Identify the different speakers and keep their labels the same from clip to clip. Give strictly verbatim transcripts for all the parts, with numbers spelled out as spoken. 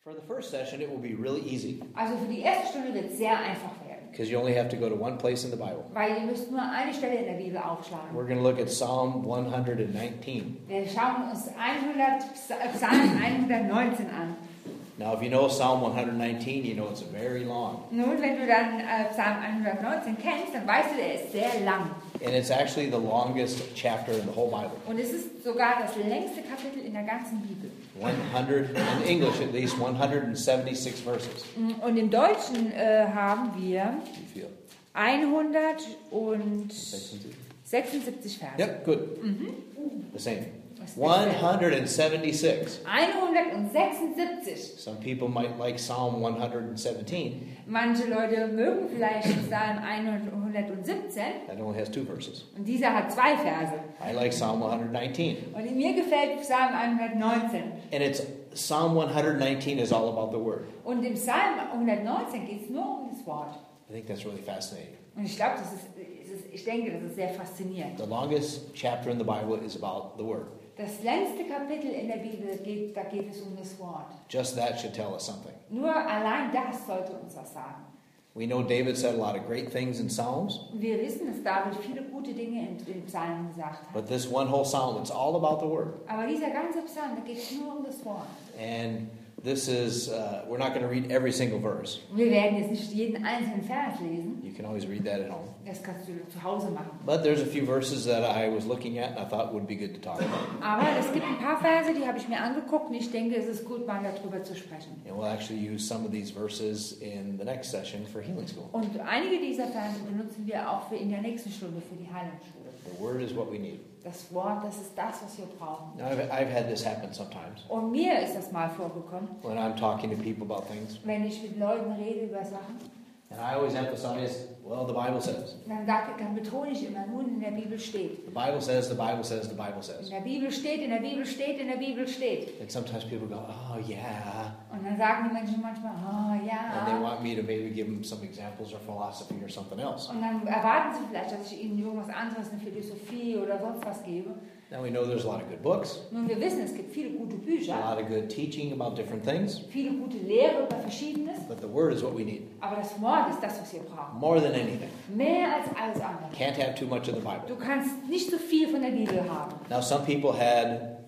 Speaker 1: For the first session, it will be really easy.
Speaker 2: Also für die erste Stunde wird es sehr einfach werden.
Speaker 1: Because you only have to go to one place in the Bible.
Speaker 2: Weil ihr müsst nur eine Stelle in der Bibel aufschlagen.
Speaker 1: We're going to look at Psalm one nineteen.
Speaker 2: Wir schauen uns hundert, Psalm hundertneunzehn an.
Speaker 1: Now, if you know Psalm one nineteen, you know it's very long.
Speaker 2: Nun, wenn du dann äh, Psalm hundertneunzehn kennst, dann weißt du, der ist sehr lang.
Speaker 1: And it's actually the longest chapter in the whole Bible.
Speaker 2: Und es ist sogar das längste Kapitel in der ganzen Bibel.
Speaker 1: one hundred, in English at least, one hundred seventy-six verses.
Speaker 2: Und im Deutschen äh, haben wir
Speaker 1: Wie viel?
Speaker 2: hundertsechsundsiebzig Verse.
Speaker 1: Yep, good.
Speaker 2: Mhm.
Speaker 1: The same.
Speaker 2: Was ist
Speaker 1: one
Speaker 2: das
Speaker 1: hundred seventy-six.
Speaker 2: hundertsechsundsiebzig.
Speaker 1: Some people might like Psalm one seventeen.
Speaker 2: Manche Leute mögen vielleicht Psalm hundertsiebzehn.
Speaker 1: That only has two verses.
Speaker 2: Und dieser hat zwei Verse.
Speaker 1: I like Psalm one nineteen.
Speaker 2: Und mir gefällt Psalm hundertneunzehn.
Speaker 1: And it's Psalm one nineteen is all about the word.
Speaker 2: Und im Psalm hundertneunzehn geht es nur um das Wort.
Speaker 1: I think that's really fascinating.
Speaker 2: Und ich glaube, das ist, das ist, ich denke, das ist sehr faszinierend.
Speaker 1: The longest chapter in the Bible is about the word.
Speaker 2: Das längste Kapitel in der Bibel geht, da geht es um das Wort.
Speaker 1: Just that should tell us something.
Speaker 2: Nur allein das sollte uns das sagen.
Speaker 1: We know David said a lot of great things in Psalms.
Speaker 2: Wir wissen, dass David viele gute Dinge in den Psalmen gesagt hat.
Speaker 1: But this one whole psalm, it's all about the word.
Speaker 2: Aber dieser ganze Psalm, da geht es nur um das Wort.
Speaker 1: And this is, uh, we're not going to read every single verse.
Speaker 2: Wir werden jetzt nicht jeden einzelnen Vers lesen.
Speaker 1: You can always read that at home.
Speaker 2: Das kannst du zu Hause machen.
Speaker 1: But there's a few verses that I was looking at and I thought would be good to talk about.
Speaker 2: Aber es gibt ein paar Verse, die habe ich mir angeguckt und ich denke, es ist gut, mal darüber zu sprechen.
Speaker 1: And we'll actually use some of these verses in the next session for Healing School.
Speaker 2: Und einige dieser Verse benutzen wir auch für in der nächsten Stunde für die Heilungsschule.
Speaker 1: The word is what we need.
Speaker 2: Das Wort, das ist das, was wir brauchen.
Speaker 1: Now, I've, I've had this happen sometimes
Speaker 2: Und mir ist das mal vorgekommen,
Speaker 1: when I'm talking to people about things.
Speaker 2: wenn ich mit Leuten rede über Sachen,
Speaker 1: And I always emphasize, well, the Bible says.
Speaker 2: dann, sage, dann betone ich immer, nun in der Bibel steht.
Speaker 1: The Bible says, the Bible says, the Bible
Speaker 2: In
Speaker 1: says.
Speaker 2: der Bibel steht, in der Bibel steht, in der Bibel steht.
Speaker 1: And sometimes people go, oh, yeah.
Speaker 2: Und dann sagen die Menschen manchmal, oh
Speaker 1: And they
Speaker 2: ja.
Speaker 1: want me to maybe give them some examples or philosophy or something else.
Speaker 2: Und dann erwarten sie vielleicht, dass ich ihnen irgendwas anderes, eine Philosophie oder sonst was gebe.
Speaker 1: Now we know there's a lot of good books,
Speaker 2: Nun, wir wissen, es gibt viele gute
Speaker 1: a
Speaker 2: Bücher,
Speaker 1: lot of good teaching about different things,
Speaker 2: viele gute Lehre über Verschiedenes,
Speaker 1: but the Word is what we need,
Speaker 2: aber das Wort ist das, was wir brauchen.
Speaker 1: more than anything.
Speaker 2: Mehr als alles andere.
Speaker 1: Can't have too much of the Bible.
Speaker 2: Du kannst nicht so viel von der Bibel haben.
Speaker 1: Now some people had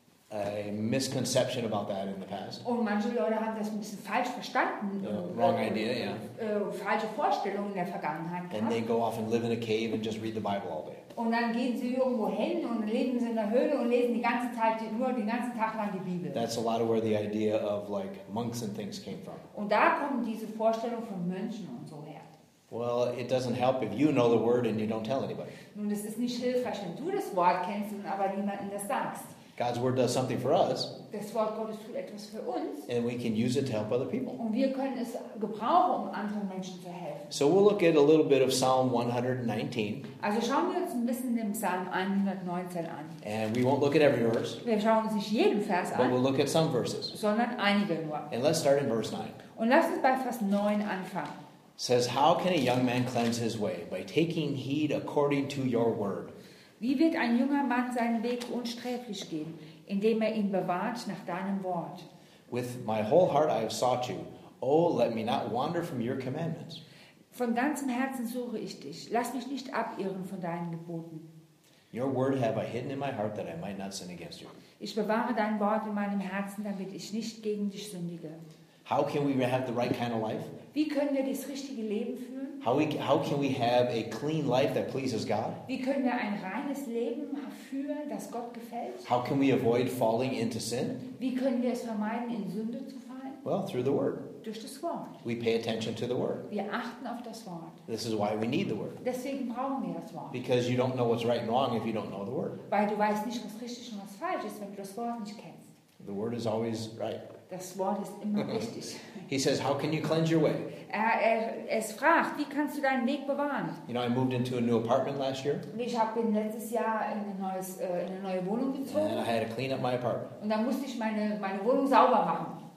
Speaker 1: a misconception about that in the past.
Speaker 2: Und manche Leute haben das ein bisschen falsch verstanden.
Speaker 1: Yeah, wrong idea, yeah.
Speaker 2: Äh, falsche Vorstellungen in der Vergangenheit
Speaker 1: And they
Speaker 2: gehabt.
Speaker 1: go off and live in a cave and just read the Bible all day.
Speaker 2: Und dann gehen sie irgendwo hin und leben sie in der Höhle und lesen die ganze Zeit, nur den ganzen Tag lang die Bibel.
Speaker 1: That's a lot of where the idea of like monks and things came from.
Speaker 2: Und da kommen diese Vorstellungen von Mönchen und so her.
Speaker 1: Well, it doesn't help if you know the Word and you don't tell anybody.
Speaker 2: Nun, es ist nicht hilfreich, wenn du das Wort kennst und aber niemandem das sagst.
Speaker 1: God's Word does something for us,
Speaker 2: Das Wort Gottes tut etwas für uns
Speaker 1: and we can use it to help other people.
Speaker 2: und wir können es gebrauchen, um anderen Menschen zu helfen.
Speaker 1: So we'll look at a little bit of Psalm one nineteen,
Speaker 2: Also schauen wir uns ein bisschen den Psalm hundertneunzehn an.
Speaker 1: and we won't look at every verse,
Speaker 2: Wir schauen uns nicht jeden Vers
Speaker 1: but we'll
Speaker 2: an,
Speaker 1: look at some verses.
Speaker 2: sondern einige nur.
Speaker 1: And let's start in verse nine.
Speaker 2: Und lass uns bei Vers neun anfangen.
Speaker 1: It says, "How can a young man cleanse his way? By taking heed according to your word."
Speaker 2: Wie wird ein junger Mann seinen Weg unsträflich gehen, indem er ihn bewahrt nach deinem Wort?
Speaker 1: With my whole heart I have sought you. Oh, let me not wander from your commandments.
Speaker 2: Von ganzem Herzen suche ich dich. Lass mich nicht abirren von deinen Geboten.
Speaker 1: Your word have I hidden in my heart that I might not sin against you.
Speaker 2: Ich bewahre dein Wort in meinem Herzen, damit ich nicht gegen dich sündige.
Speaker 1: How can we have the right kind of life?
Speaker 2: Wie können wir das richtige Leben führen?
Speaker 1: How, we, how can we have a clean life that pleases God?
Speaker 2: Wie können wir ein reines Leben führen, das Gott gefällt?
Speaker 1: How can we avoid falling into sin?
Speaker 2: Wie können wir es vermeiden, in Sünde zu fallen?
Speaker 1: Well, through the word.
Speaker 2: Durch das Wort.
Speaker 1: We pay attention to the word.
Speaker 2: Wir achten auf das Wort.
Speaker 1: This is why we need the word.
Speaker 2: Deswegen brauchen wir das Wort.
Speaker 1: Because you don't know what's right and wrong if you don't know the word.
Speaker 2: Weil du weißt nicht, was richtig und was falsch ist, wenn du das Wort nicht kennst.
Speaker 1: The word is always right.
Speaker 2: Das Wort ist immer richtig.
Speaker 1: He says, how can you cleanse your way?
Speaker 2: Er, er, es fragt, wie kannst du deinen Weg bewahren?
Speaker 1: You know, I moved into a new apartment last year,
Speaker 2: Ich habe letztes Jahr in eine, neues, äh, in eine neue Wohnung
Speaker 1: and I
Speaker 2: gezogen
Speaker 1: had to clean up my apartment.
Speaker 2: und da musste ich meine, meine Wohnung sauber machen.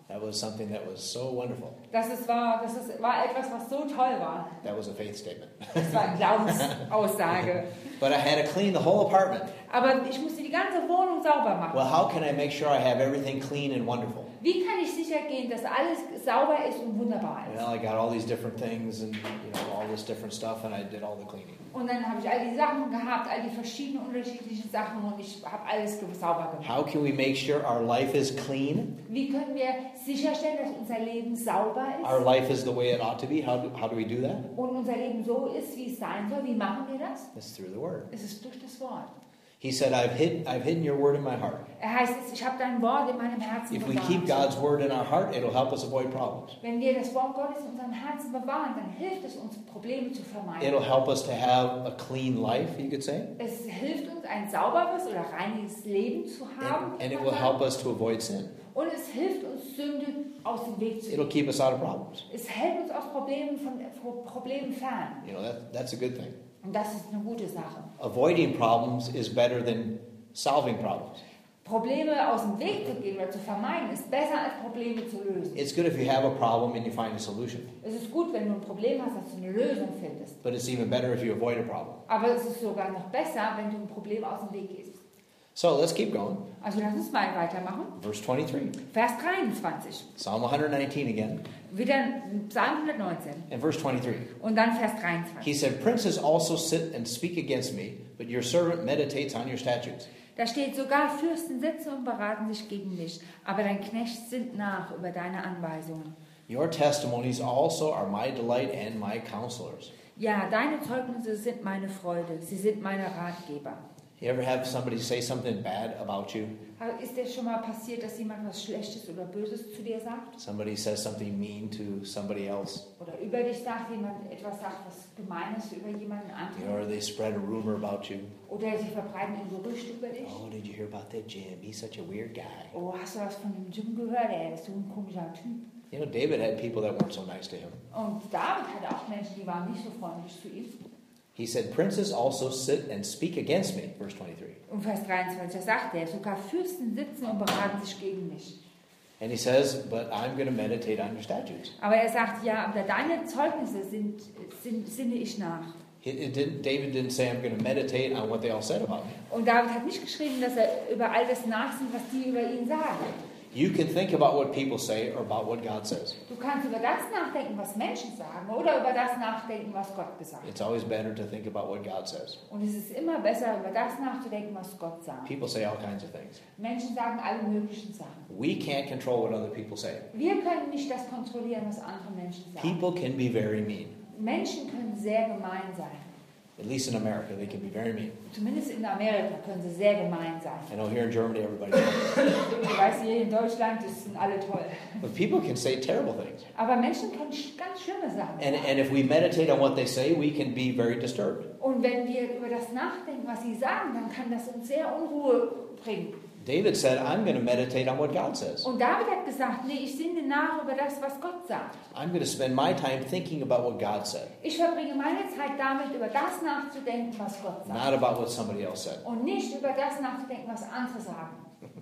Speaker 1: That was something that was so wonderful.
Speaker 2: Das ist, war, das ist, war etwas, was so toll war.
Speaker 1: That was a faith statement.
Speaker 2: Das war eine Glaubensaussage.
Speaker 1: But I had to clean the whole apartment.
Speaker 2: Aber ich musste die ganze Wohnung sauber machen.
Speaker 1: Well, how can I make sure I have everything clean and wonderful?
Speaker 2: Wie kann ich sicher gehen, dass alles sauber ist und wunderbar ist?
Speaker 1: Well, I got all these different things and, you know, all this different stuff, and I did all the cleaning.
Speaker 2: Und dann habe ich all die Sachen gehabt, all die verschiedenen unterschiedlichen Sachen und ich habe alles sauber gemacht.
Speaker 1: How can we make sure our life is clean?
Speaker 2: Wie können wir sicherstellen, dass unser Leben sauber ist?
Speaker 1: Our life is the way it ought to be. How do, how do we do that?
Speaker 2: Und unser Leben so ist, wie es sein soll. Wie machen wir das?
Speaker 1: It's through the Word.
Speaker 2: Es ist durch das Wort.
Speaker 1: He said, I've hid, I've hidden your word in my heart.
Speaker 2: Er heißt es, ich habe dein Wort in meinem Herzen
Speaker 1: If we
Speaker 2: bewahrt.
Speaker 1: keep God's word in our heart, it'll help us avoid problems.
Speaker 2: Wenn wir das Wort Gottes in unserem Herzen bewahren, dann hilft es uns, Probleme zu vermeiden.
Speaker 1: It'll help us to have a clean life, you could say.
Speaker 2: Es hilft uns, ein sauberes oder reines Leben zu haben.
Speaker 1: And, and it will help us to avoid sin.
Speaker 2: Und es hilft uns, Sünde aus dem Weg zu
Speaker 1: It'll
Speaker 2: gehen.
Speaker 1: keep us out of problems.
Speaker 2: Es hält uns aus Problemen, von, von Problemen fern.
Speaker 1: You know, that, that's a good thing.
Speaker 2: Und das ist eine gute Sache.
Speaker 1: Avoiding problems is better than solving problems.
Speaker 2: Probleme aus dem Weg zu gehen oder zu vermeiden, ist besser als Probleme zu lösen.
Speaker 1: It's good if you have a problem and you find a solution.
Speaker 2: Es ist gut, wenn du ein Problem hast, dass du eine Lösung findest.
Speaker 1: But it's even better if you avoid a problem.
Speaker 2: Aber es ist sogar noch besser, wenn du ein Problem aus dem Weg gehst.
Speaker 1: So let's keep going.
Speaker 2: Also lass uns mal weitermachen.
Speaker 1: Verse twenty-three.
Speaker 2: Vers dreiundzwanzig.
Speaker 1: Psalm one nineteen again.
Speaker 2: Wieder Psalm hundertneunzehn.
Speaker 1: And verse twenty-three.
Speaker 2: Und dann Vers
Speaker 1: He
Speaker 2: dreiundzwanzig.
Speaker 1: said, Princes also sit and speak against me, but your servant meditates on your statutes.
Speaker 2: Da steht, sogar Fürsten sitzen und beraten sich gegen mich, aber dein Knecht sinnt nach über deine Anweisungen.
Speaker 1: Your testimonies also are my delight and my counselors.
Speaker 2: Ja, deine Zeugnisse sind meine Freude, sie sind meine Ratgeber.
Speaker 1: You ever have somebody say something bad about you?
Speaker 2: Ist dir schon mal passiert, dass jemand was Schlechtes oder Böses zu dir sagt?
Speaker 1: Somebody says something mean to somebody else.
Speaker 2: Oder über dich sagt, jemand etwas sagt, was Gemeines über jemanden
Speaker 1: You know, or
Speaker 2: anderen?
Speaker 1: they spread a rumor about you.
Speaker 2: Oder sie verbreiten ein Gerücht über dich?
Speaker 1: Oh, did you hear about that Jim? He's such a weird guy.
Speaker 2: Oh, hast du was von dem Jim gehört? Er ist so ein komischer Typ.
Speaker 1: You know, David had people that weren't so nice to him.
Speaker 2: Und David hatte auch Menschen, die waren nicht so freundlich zu ihm.
Speaker 1: He said, Princes also sit and speak against me, verse twenty-three.
Speaker 2: Und Vers dreiundzwanzig, da sagt er, sogar Fürsten sitzen und beraten sich gegen mich.
Speaker 1: And he says, but I'm going to meditate on your statutes.
Speaker 2: Aber er sagt, ja, aber deine Zeugnisse sind, sind, sinne ich nach.
Speaker 1: It, it didn't, David didn't say, I'm going to meditate on what they all said about me.
Speaker 2: Und David hat nicht geschrieben, dass er über all das nachsinnt, was die über ihn sagen.
Speaker 1: You can think about what people say or about what God says.
Speaker 2: Du kannst über das nachdenken, was Menschen sagen, oder über das nachdenken, was Gott gesagt hat.
Speaker 1: It's always better to think about what God says.
Speaker 2: Und es ist immer besser, über das nachzudenken, was Gott sagt.
Speaker 1: People say all kinds of things.
Speaker 2: Menschen sagen alle möglichen Sachen.
Speaker 1: We can't control what other people say.
Speaker 2: Wir können nicht das kontrollieren, was andere Menschen sagen.
Speaker 1: People can be very mean.
Speaker 2: Menschen können sehr gemein sein.
Speaker 1: At least in America, they can be very mean.
Speaker 2: Zumindest in Amerika können sie sehr gemein sein.
Speaker 1: I know here in Germany, everybody's mean.
Speaker 2: Ich weiß, hier in Deutschland, das sind alle toll.
Speaker 1: But people can say terrible things.
Speaker 2: Aber Menschen können sch- ganz schlimme Sachen
Speaker 1: And,
Speaker 2: sagen.
Speaker 1: and if we meditate on what they say, we can be very disturbed.
Speaker 2: Und wenn wir über das nachdenken, was sie sagen, dann kann das uns sehr Unruhe bringen.
Speaker 1: David said, I'm going to meditate on what God says.
Speaker 2: Und David hat gesagt, nee, ich sinne nach über das, was Gott sagt.
Speaker 1: I'm going to spend my time thinking about what God said,
Speaker 2: Ich verbringe meine Zeit damit, über das nachzudenken, was Gott sagt.
Speaker 1: not about what somebody else said.
Speaker 2: Und nicht über das nachzudenken, was andere sagen.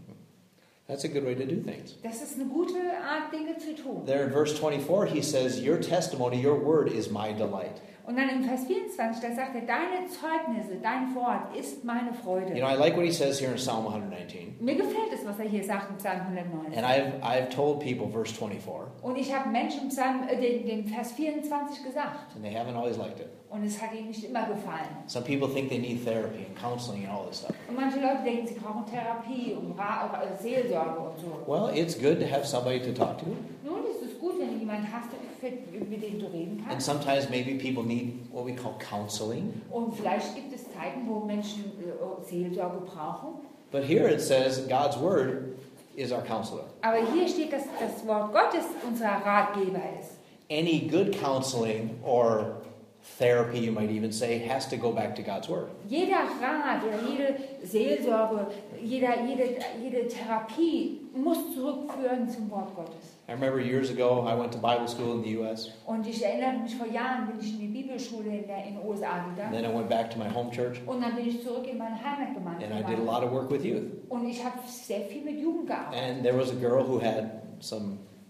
Speaker 1: That's a good way to do things.
Speaker 2: Das ist eine gute Art, Dinge zu tun.
Speaker 1: There in verse twenty-four, he says, your testimony, your word is my delight.
Speaker 2: Und dann im Vers vierundzwanzig, da sagt er, deine Zeugnisse, dein Wort ist meine Freude.
Speaker 1: You know, I like what he says here in Psalm one nineteen.
Speaker 2: Mir gefällt es, was er hier sagt im Psalm hundertneunzehn.
Speaker 1: And I've, I've told people, verse twenty-four,
Speaker 2: Und ich habe Menschen im Psalm, äh, den, den Vers vierundzwanzig gesagt.
Speaker 1: and they haven't always liked it.
Speaker 2: Und es hat ihnen nicht immer gefallen.
Speaker 1: Some people think they need therapy and counseling and all this stuff.
Speaker 2: Und manche Leute denken, sie brauchen Therapie und Ra äh, Seelsorge und so.
Speaker 1: Well, it's good to have somebody to talk to.
Speaker 2: Nun ist es gut, wenn du jemanden hast, mit dem du reden
Speaker 1: And
Speaker 2: kannst.
Speaker 1: sometimes maybe people need what we call counseling.
Speaker 2: Und vielleicht gibt es Zeiten, wo Menschen äh, Seelsorge brauchen.
Speaker 1: But here it says God's word is our counselor.
Speaker 2: Aber hier steht, dass das Wort Gottes unser Ratgeber ist.
Speaker 1: Any good counseling or therapy, you might even say, has to go back to God's word.
Speaker 2: Jeder Rat oder jede Seelsorge, jeder, jede, jede Therapie muss zurückführen zum Wort Gottes.
Speaker 1: I remember years ago, I went to Bible school in the U S
Speaker 2: Und ich erinnere mich, vor Jahren bin ich in die Bibelschule in, der, in den U S A
Speaker 1: and
Speaker 2: gegangen.
Speaker 1: then I went back to my home church,
Speaker 2: Und dann bin ich zurück in meine Heimatgemeinde
Speaker 1: and I did a
Speaker 2: gegangen.
Speaker 1: lot of work with youth.
Speaker 2: Und ich habe sehr viel mit Jugend gearbeitet.
Speaker 1: And there was a girl who had some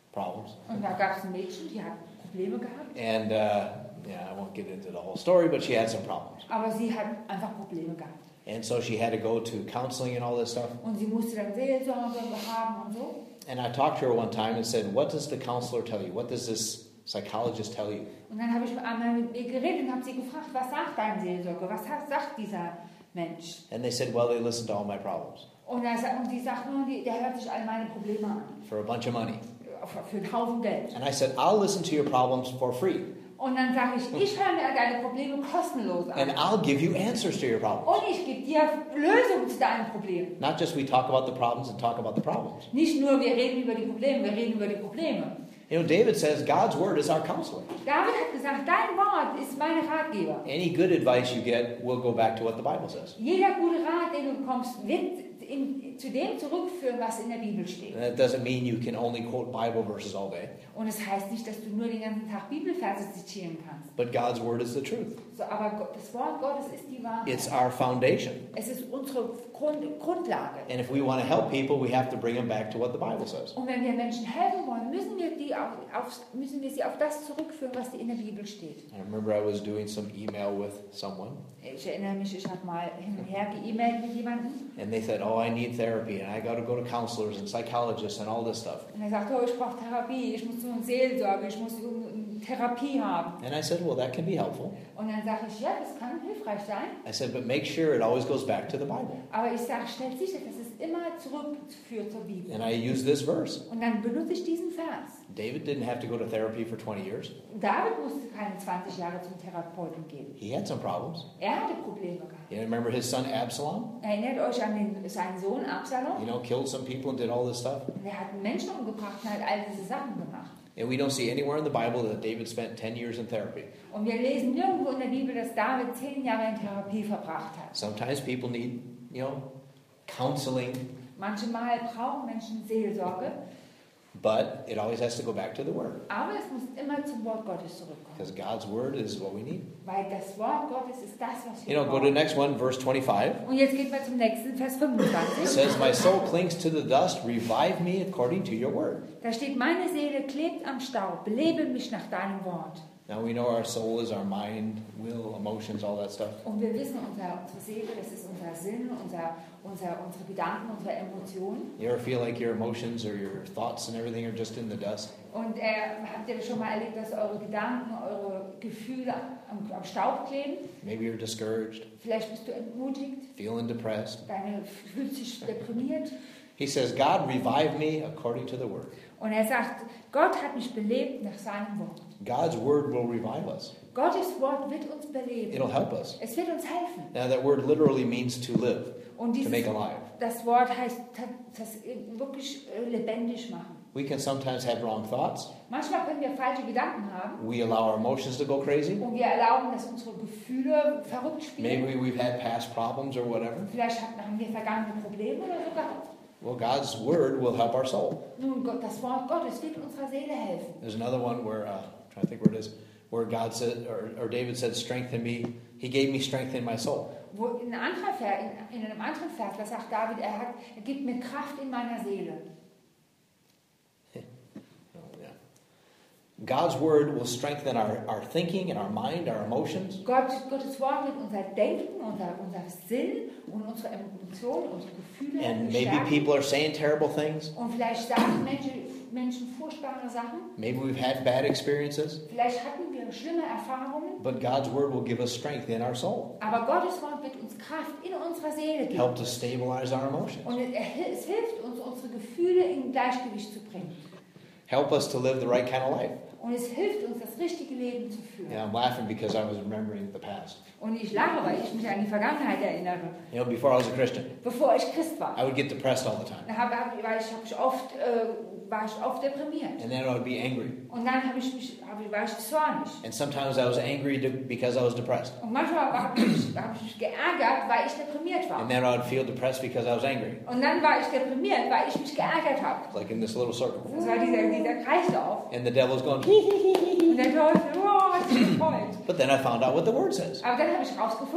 Speaker 1: problems.
Speaker 2: Und da gab es ein Mädchen, die hat Probleme gehabt.
Speaker 1: And uh, yeah, I won't get into the whole story, but she had some problems.
Speaker 2: Aber sie hat einfach Probleme gehabt.
Speaker 1: And so she had to go to counseling and all this stuff.
Speaker 2: Und sie musste dann Seelsorge haben und so.
Speaker 1: And I talked to her one time and said, what does the counselor tell you? What does this psychologist tell you?
Speaker 2: Und dann habe ich einmal mit ihr geredet und habe sie gefragt, was sagt dein Seelsorger? Was hat, sagt dieser Mensch?
Speaker 1: And they said, well, they listen to all my problems
Speaker 2: Und, er, sa- und sie sagt nur, die, der hört sich all meine Probleme an.
Speaker 1: for a bunch of money.
Speaker 2: Für, für einen Haufen Geld.
Speaker 1: And I said, I'll listen to your problems for free.
Speaker 2: Und dann sage ich, ich höre mir deine Probleme kostenlos
Speaker 1: And
Speaker 2: an.
Speaker 1: I'll give you answers to your problems.
Speaker 2: Und ich gebe dir Lösungen zu deinen Problemen.
Speaker 1: Not just we talk about the problems and talk about the problems.
Speaker 2: Nicht nur, wir reden über die Probleme, wir reden über die Probleme.
Speaker 1: You know, David says God's word is our counselor.
Speaker 2: David hat gesagt, dein Wort ist mein Ratgeber.
Speaker 1: Any good advice you get will go back to what the Bible says.
Speaker 2: Jeder gute Rat, den du bekommst, wird in, zu dem zurückführen, was in der Bibel steht.
Speaker 1: And that doesn't mean you can only quote Bible verses all day.
Speaker 2: Und es heißt nicht, dass du nur den ganzen Tag Bibelverse zitieren kannst.
Speaker 1: But God's word is the truth.
Speaker 2: So, aber Gott, das Wort Gottes ist die Wahrheit.
Speaker 1: It's our foundation.
Speaker 2: Es ist unsere Grund, Grundlage.
Speaker 1: And if we want to help people, we have to bring them back to what the Bible says.
Speaker 2: Und wenn wir Menschen helfen wollen, müssen wir, die auf, auf, müssen wir sie auf das zurückführen, was in der Bibel steht.
Speaker 1: I remember I was doing some email with someone,
Speaker 2: Ich erinnere mich, ich habe mal hin und her geemailt mit jemandem.
Speaker 1: and they said, oh, I need therapy, and I got to go to counselors and psychologists and all this stuff.
Speaker 2: Und er sagte, oh, ich brauche Therapie, ich muss zur Seelsorge, ich muss um, Therapie haben.
Speaker 1: And I said, well, that can be helpful.
Speaker 2: Und dann sage ich, ja, das kann hilfreich sein.
Speaker 1: I said, but make sure it always goes back to the Bible.
Speaker 2: Aber ich sage, stellt sicher, dass es immer zurückführt zur Bibel.
Speaker 1: And I use this verse.
Speaker 2: Und dann benutze ich diesen Vers.
Speaker 1: David didn't have to go to therapy for twenty years.
Speaker 2: David musste keine zwanzig Jahre zum Therapeuten gehen.
Speaker 1: He had some problems.
Speaker 2: Er hatte Probleme gehabt.
Speaker 1: You remember his son Absalom?
Speaker 2: Erinnert euch an den, seinen Sohn Absalom?
Speaker 1: You know, killed some people and did all this stuff.
Speaker 2: Der hat Menschen umgebracht und hat all diese Sachen gemacht.
Speaker 1: And we don't see anywhere in the Bible that David spent ten years in therapy.
Speaker 2: Und wir lesen nirgendwo in der Bibel, dass David zehn Jahre in Therapie verbracht hat.
Speaker 1: Sometimes people need, you know, counseling,
Speaker 2: Manchmal brauchen Menschen Seelsorge,
Speaker 1: but it always has to go back to the Word.
Speaker 2: aber es muss immer zum Wort Gottes zurückkommen.
Speaker 1: Because God's Word is what we need.
Speaker 2: Weil das Wort Gottes ist das, was
Speaker 1: You
Speaker 2: wir
Speaker 1: know, go to the
Speaker 2: brauchen.
Speaker 1: next one, verse twenty-five.
Speaker 2: Und jetzt geht man zum nächsten, Vers
Speaker 1: It
Speaker 2: fünfundzwanzig.
Speaker 1: says, my soul clings to the dust, revive me according to your word.
Speaker 2: Da steht, meine Seele klebt am Staub, belebe mich nach deinem Wort.
Speaker 1: Now we know our soul is our mind, will, emotions, all that stuff.
Speaker 2: Und wir wissen, unser, unsere Seele, das ist unser Sinn, unser, unser, unsere Gedanken, unsere Emotionen.
Speaker 1: You ever feel like your emotions or your thoughts and everything are just in the dust?
Speaker 2: Und äh, habt ihr schon mal erlebt, dass eure Gedanken, eure Gefühle am, am Staub kleben?
Speaker 1: Maybe you're discouraged,
Speaker 2: Vielleicht bist du entmutigt,
Speaker 1: feeling depressed.
Speaker 2: deine fühlst dich deprimiert.
Speaker 1: He says, God, revive me according to the word.
Speaker 2: Und er sagt, Gott hat mich belebt nach seinem Wort.
Speaker 1: God's word will revive us.
Speaker 2: Gottes Wort wird uns beleben.
Speaker 1: It'll help us.
Speaker 2: Es wird uns helfen.
Speaker 1: Now that word literally means to live,
Speaker 2: Und
Speaker 1: to
Speaker 2: dieses,
Speaker 1: make alive.
Speaker 2: das Wort heißt, das wirklich äh, lebendig machen.
Speaker 1: We can sometimes have wrong thoughts.
Speaker 2: Manchmal können wir falsche Gedanken haben
Speaker 1: We allow our emotions to go crazy.
Speaker 2: und wir erlauben, dass unsere Gefühle verrückt spielen.
Speaker 1: Maybe we've had past problems or whatever.
Speaker 2: Vielleicht haben wir vergangene Probleme oder so gehabt.
Speaker 1: Well, God's word will help our soul.
Speaker 2: Nun, Gott, das Wort Gottes wird unserer Seele helfen.
Speaker 1: There's another one where, uh, I'm trying to think where it is, where God said, or, or David said, strengthen me. He gave me strength in my soul.
Speaker 2: Wo in, einem anderen Vers, in, in einem anderen Vers, da sagt David, er, hat, er gibt mir Kraft in meiner Seele.
Speaker 1: Oh, yeah. God's word will strengthen our, our thinking and our mind, our emotions.
Speaker 2: Gott, Gottes Wort wird unser Denken, unser, unser Sinn und unsere Emotionen, unsere Gefühle
Speaker 1: And maybe
Speaker 2: stärken.
Speaker 1: people are saying terrible things.
Speaker 2: Und vielleicht sagen Menschen, Menschen furchtbare Sachen.
Speaker 1: Maybe we've had bad experiences.
Speaker 2: Vielleicht hatten wir schlimme Erfahrungen.
Speaker 1: But God's word will give us strength in our soul.
Speaker 2: Aber Gottes Wort wird uns Kraft in unserer Seele geben.
Speaker 1: Help to stabilize our emotions.
Speaker 2: Und es, es hilft uns, unsere Gefühle in Gleichgewicht zu bringen.
Speaker 1: Help us to live the right kind of life.
Speaker 2: Und es hilft uns, das richtige Leben zu führen.
Speaker 1: Yeah, I'm laughing because I was remembering the past.
Speaker 2: Und ich lache, weil ich mich an die Vergangenheit erinnere.
Speaker 1: You know, before I was a Christian,
Speaker 2: Bevor ich Christ war,
Speaker 1: I would get depressed all the time.
Speaker 2: da hab, hab, war, ich, hab ich oft, äh, war ich oft deprimiert.
Speaker 1: And then I would be angry.
Speaker 2: Und dann hab ich mich, hab, ich- war ich zornig.
Speaker 1: And sometimes I was angry to, because I was depressed.
Speaker 2: Und manchmal habe ich, hab ich mich geärgert, weil ich deprimiert war.
Speaker 1: And then I would feel depressed because I was angry.
Speaker 2: Und dann war ich deprimiert, weil ich mich geärgert habe.
Speaker 1: It's like in this little circle.
Speaker 2: Das war dieser, dieser Kreislauf.
Speaker 1: And the devil's going, hee, hee, hee, hee.
Speaker 2: Und der Teufel, oh, hat sich gefreut.
Speaker 1: But then I found out what the word says.
Speaker 2: Aber dann habe ich rausgefunden, was in der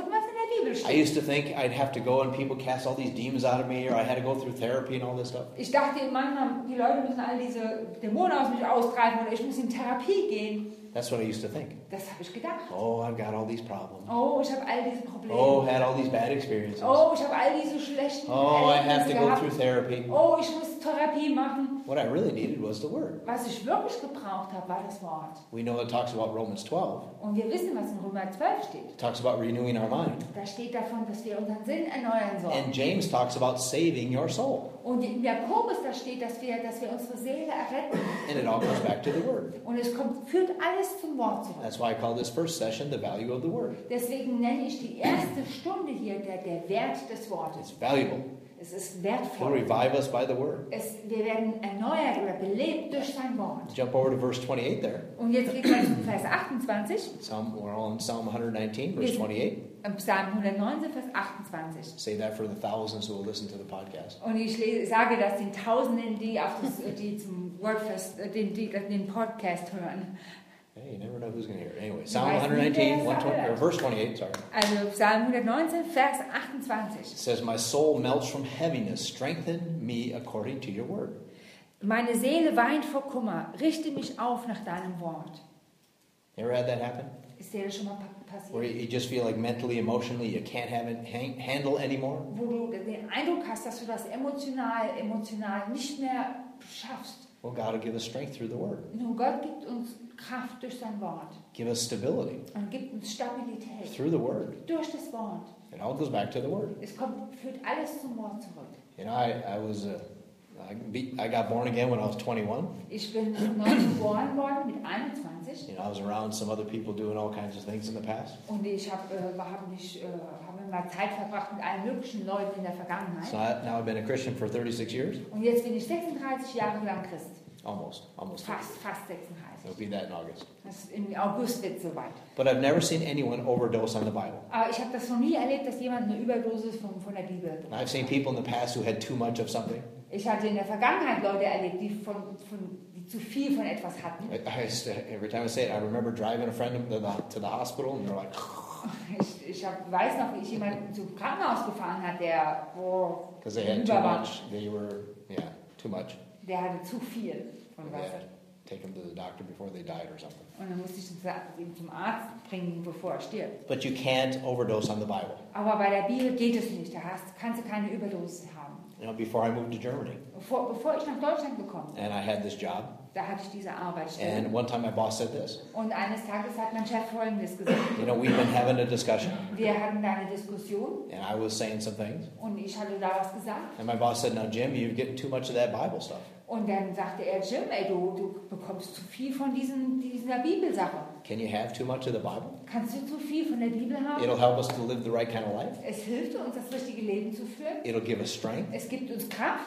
Speaker 2: Bibel
Speaker 1: I
Speaker 2: steht.
Speaker 1: used to think I'd have to go and people cast all these demons out of me, or I had to go through therapy and all this stuff.
Speaker 2: Ich dachte manchmal, die Leute müssen all diese Dämonen aus mich austreiben oder ich muss in Therapie gehen.
Speaker 1: That's what I used to think.
Speaker 2: Das habe ich gedacht.
Speaker 1: Oh, I've got all these problems.
Speaker 2: Oh, ich habe all diese Probleme.
Speaker 1: Oh, had all these bad experiences.
Speaker 2: Oh, ich habe all diese schlechten
Speaker 1: Oh, I have to
Speaker 2: Erlebnisse
Speaker 1: go
Speaker 2: gehabt.
Speaker 1: through therapy.
Speaker 2: Oh, ich muss Therapie machen.
Speaker 1: What I really needed was the Word.
Speaker 2: Was ich wirklich gebraucht habe, war das Wort.
Speaker 1: We know it talks about Romans twelve.
Speaker 2: Und wir wissen, was in Römer zwölf steht.
Speaker 1: It talks about renewing our mind.
Speaker 2: Da steht davon, dass wir unseren Sinn erneuern sollen.
Speaker 1: And James talks about saving your soul.
Speaker 2: Und in Jakobus da steht, dass wir, dass wir unsere Seele erretten.
Speaker 1: And it all comes back to the Word.
Speaker 2: Und es kommt, führt alles zum Wort zurück.
Speaker 1: That's why I call this first session the value of the Word.
Speaker 2: Deswegen nenne ich die erste Stunde hier der, der Wert des Wortes.
Speaker 1: It's valuable.
Speaker 2: Es ist
Speaker 1: He'll
Speaker 2: wertvoll.
Speaker 1: revive us by the Word.
Speaker 2: Es, wir werden erneuert oder belebt durch sein Wort.
Speaker 1: Jump over to verse twenty-eight there.
Speaker 2: Und jetzt geht es zum Vers achtundzwanzig.
Speaker 1: Psalm, we're all in Psalm one nineteen,
Speaker 2: Wir
Speaker 1: verse
Speaker 2: sind
Speaker 1: twenty-eight.
Speaker 2: im Psalm hundertneunzehn, Vers achtundzwanzig.
Speaker 1: Say that for the thousands who will listen to the podcast.
Speaker 2: Und ich lese, sage das den Tausenden, die, auf das, die zum Wordfest, den, die den Podcast hören.
Speaker 1: Hey, you never know who's going to hear it. Anyway, Psalm
Speaker 2: weiß
Speaker 1: one
Speaker 2: nie,
Speaker 1: nineteen,
Speaker 2: wer es
Speaker 1: one twenty, or
Speaker 2: hört.
Speaker 1: verse twenty-eight, sorry.
Speaker 2: Also Psalm hundertneunzehn, Vers achtundzwanzig.
Speaker 1: It says, my soul melts from heaviness. Strengthen me according to your word.
Speaker 2: Meine Seele weint vor Kummer. Richte mich auf nach deinem Wort.
Speaker 1: You ever had that happen?
Speaker 2: Ist dir das schon mal pa-
Speaker 1: Where
Speaker 2: passiert?
Speaker 1: you just feel like mentally, emotionally, you can't have it hang, handle anymore?
Speaker 2: Wo du den Eindruck hast, dass du das emotional, emotional nicht mehr schaffst.
Speaker 1: Well, God will give us strength through the word.
Speaker 2: Nur Gott gibt uns Kraft durch sein Wort
Speaker 1: Give us stability
Speaker 2: und gibt uns Stabilität
Speaker 1: through the word.
Speaker 2: durch das Wort.
Speaker 1: It all goes back to the word.
Speaker 2: Es kommt, führt alles zum Wort zurück.
Speaker 1: You know, I, I was, uh, I, be, I got born again when I was twenty-one.
Speaker 2: Ich bin neu geboren worden mit einundzwanzig
Speaker 1: You know, I was around some other people doing all kinds of things in the past.
Speaker 2: und ich habe äh, hab mich, äh, hab mal Zeit verbracht mit allen möglichen Leuten in der Vergangenheit.
Speaker 1: So I, now I've been a Christian for thirty-six years.
Speaker 2: Und jetzt bin ich sechsunddreißig Jahre lang Christ.
Speaker 1: Almost, almost.
Speaker 2: Fast, fast
Speaker 1: It'll
Speaker 2: sechsunddreißig.
Speaker 1: be that in August.
Speaker 2: Das Im August wird es soweit.
Speaker 1: But I've never seen anyone overdose on the Bible.
Speaker 2: Aber ich habe das noch nie erlebt, dass jemand eine Überdosis von, von der Bibel
Speaker 1: And I've seen people in the past who had too much of something.
Speaker 2: Ich hatte in der Vergangenheit Leute erlebt, die, von, von, die zu viel von etwas hatten.
Speaker 1: I, I used to, every time I say it, I remember driving a friend to the, to the hospital, and they're like,
Speaker 2: Ich, ich hab, weiß noch, wie ich jemanden zum Krankenhaus gefahren habe, der, oh,
Speaker 1: because they had too
Speaker 2: über war.
Speaker 1: much. They were, yeah, too much.
Speaker 2: Der hatte zu viel von
Speaker 1: And
Speaker 2: was.
Speaker 1: they had to take them to the doctor before they died or something.
Speaker 2: Und dann musste ich ihn zum Arzt bringen, bevor er stirbt.
Speaker 1: But you can't overdose on the Bible.
Speaker 2: Aber bei der Bibel geht es nicht. Da hast, kannst du keine Überdosis haben.
Speaker 1: You know, before I moved to Germany,
Speaker 2: Bevor, bevor ich nach Deutschland gekommen bin,
Speaker 1: and I had this job,
Speaker 2: da hatte ich diese Arbeitsstelle.
Speaker 1: and one time my boss said this.
Speaker 2: Und eines Tages hat mein Chef Folgendes gesagt.
Speaker 1: You know, we've been having a discussion,
Speaker 2: Wir hatten da eine Diskussion
Speaker 1: and I was saying some things,
Speaker 2: und ich hatte da was gesagt.
Speaker 1: and my boss said, "Now, Jim, you're getting too much of that Bible stuff.
Speaker 2: Und dann sagte er, Jim, ey, du, du bekommst zu viel von diesen, dieser Bibelsache.
Speaker 1: Can you have too much of the Bible?
Speaker 2: Kannst du zu viel von der Bibel haben?
Speaker 1: It'll help us to live the right kind of life.
Speaker 2: Es hilft uns, das richtige Leben zu führen.
Speaker 1: It'll give us strength.
Speaker 2: Es gibt uns Kraft.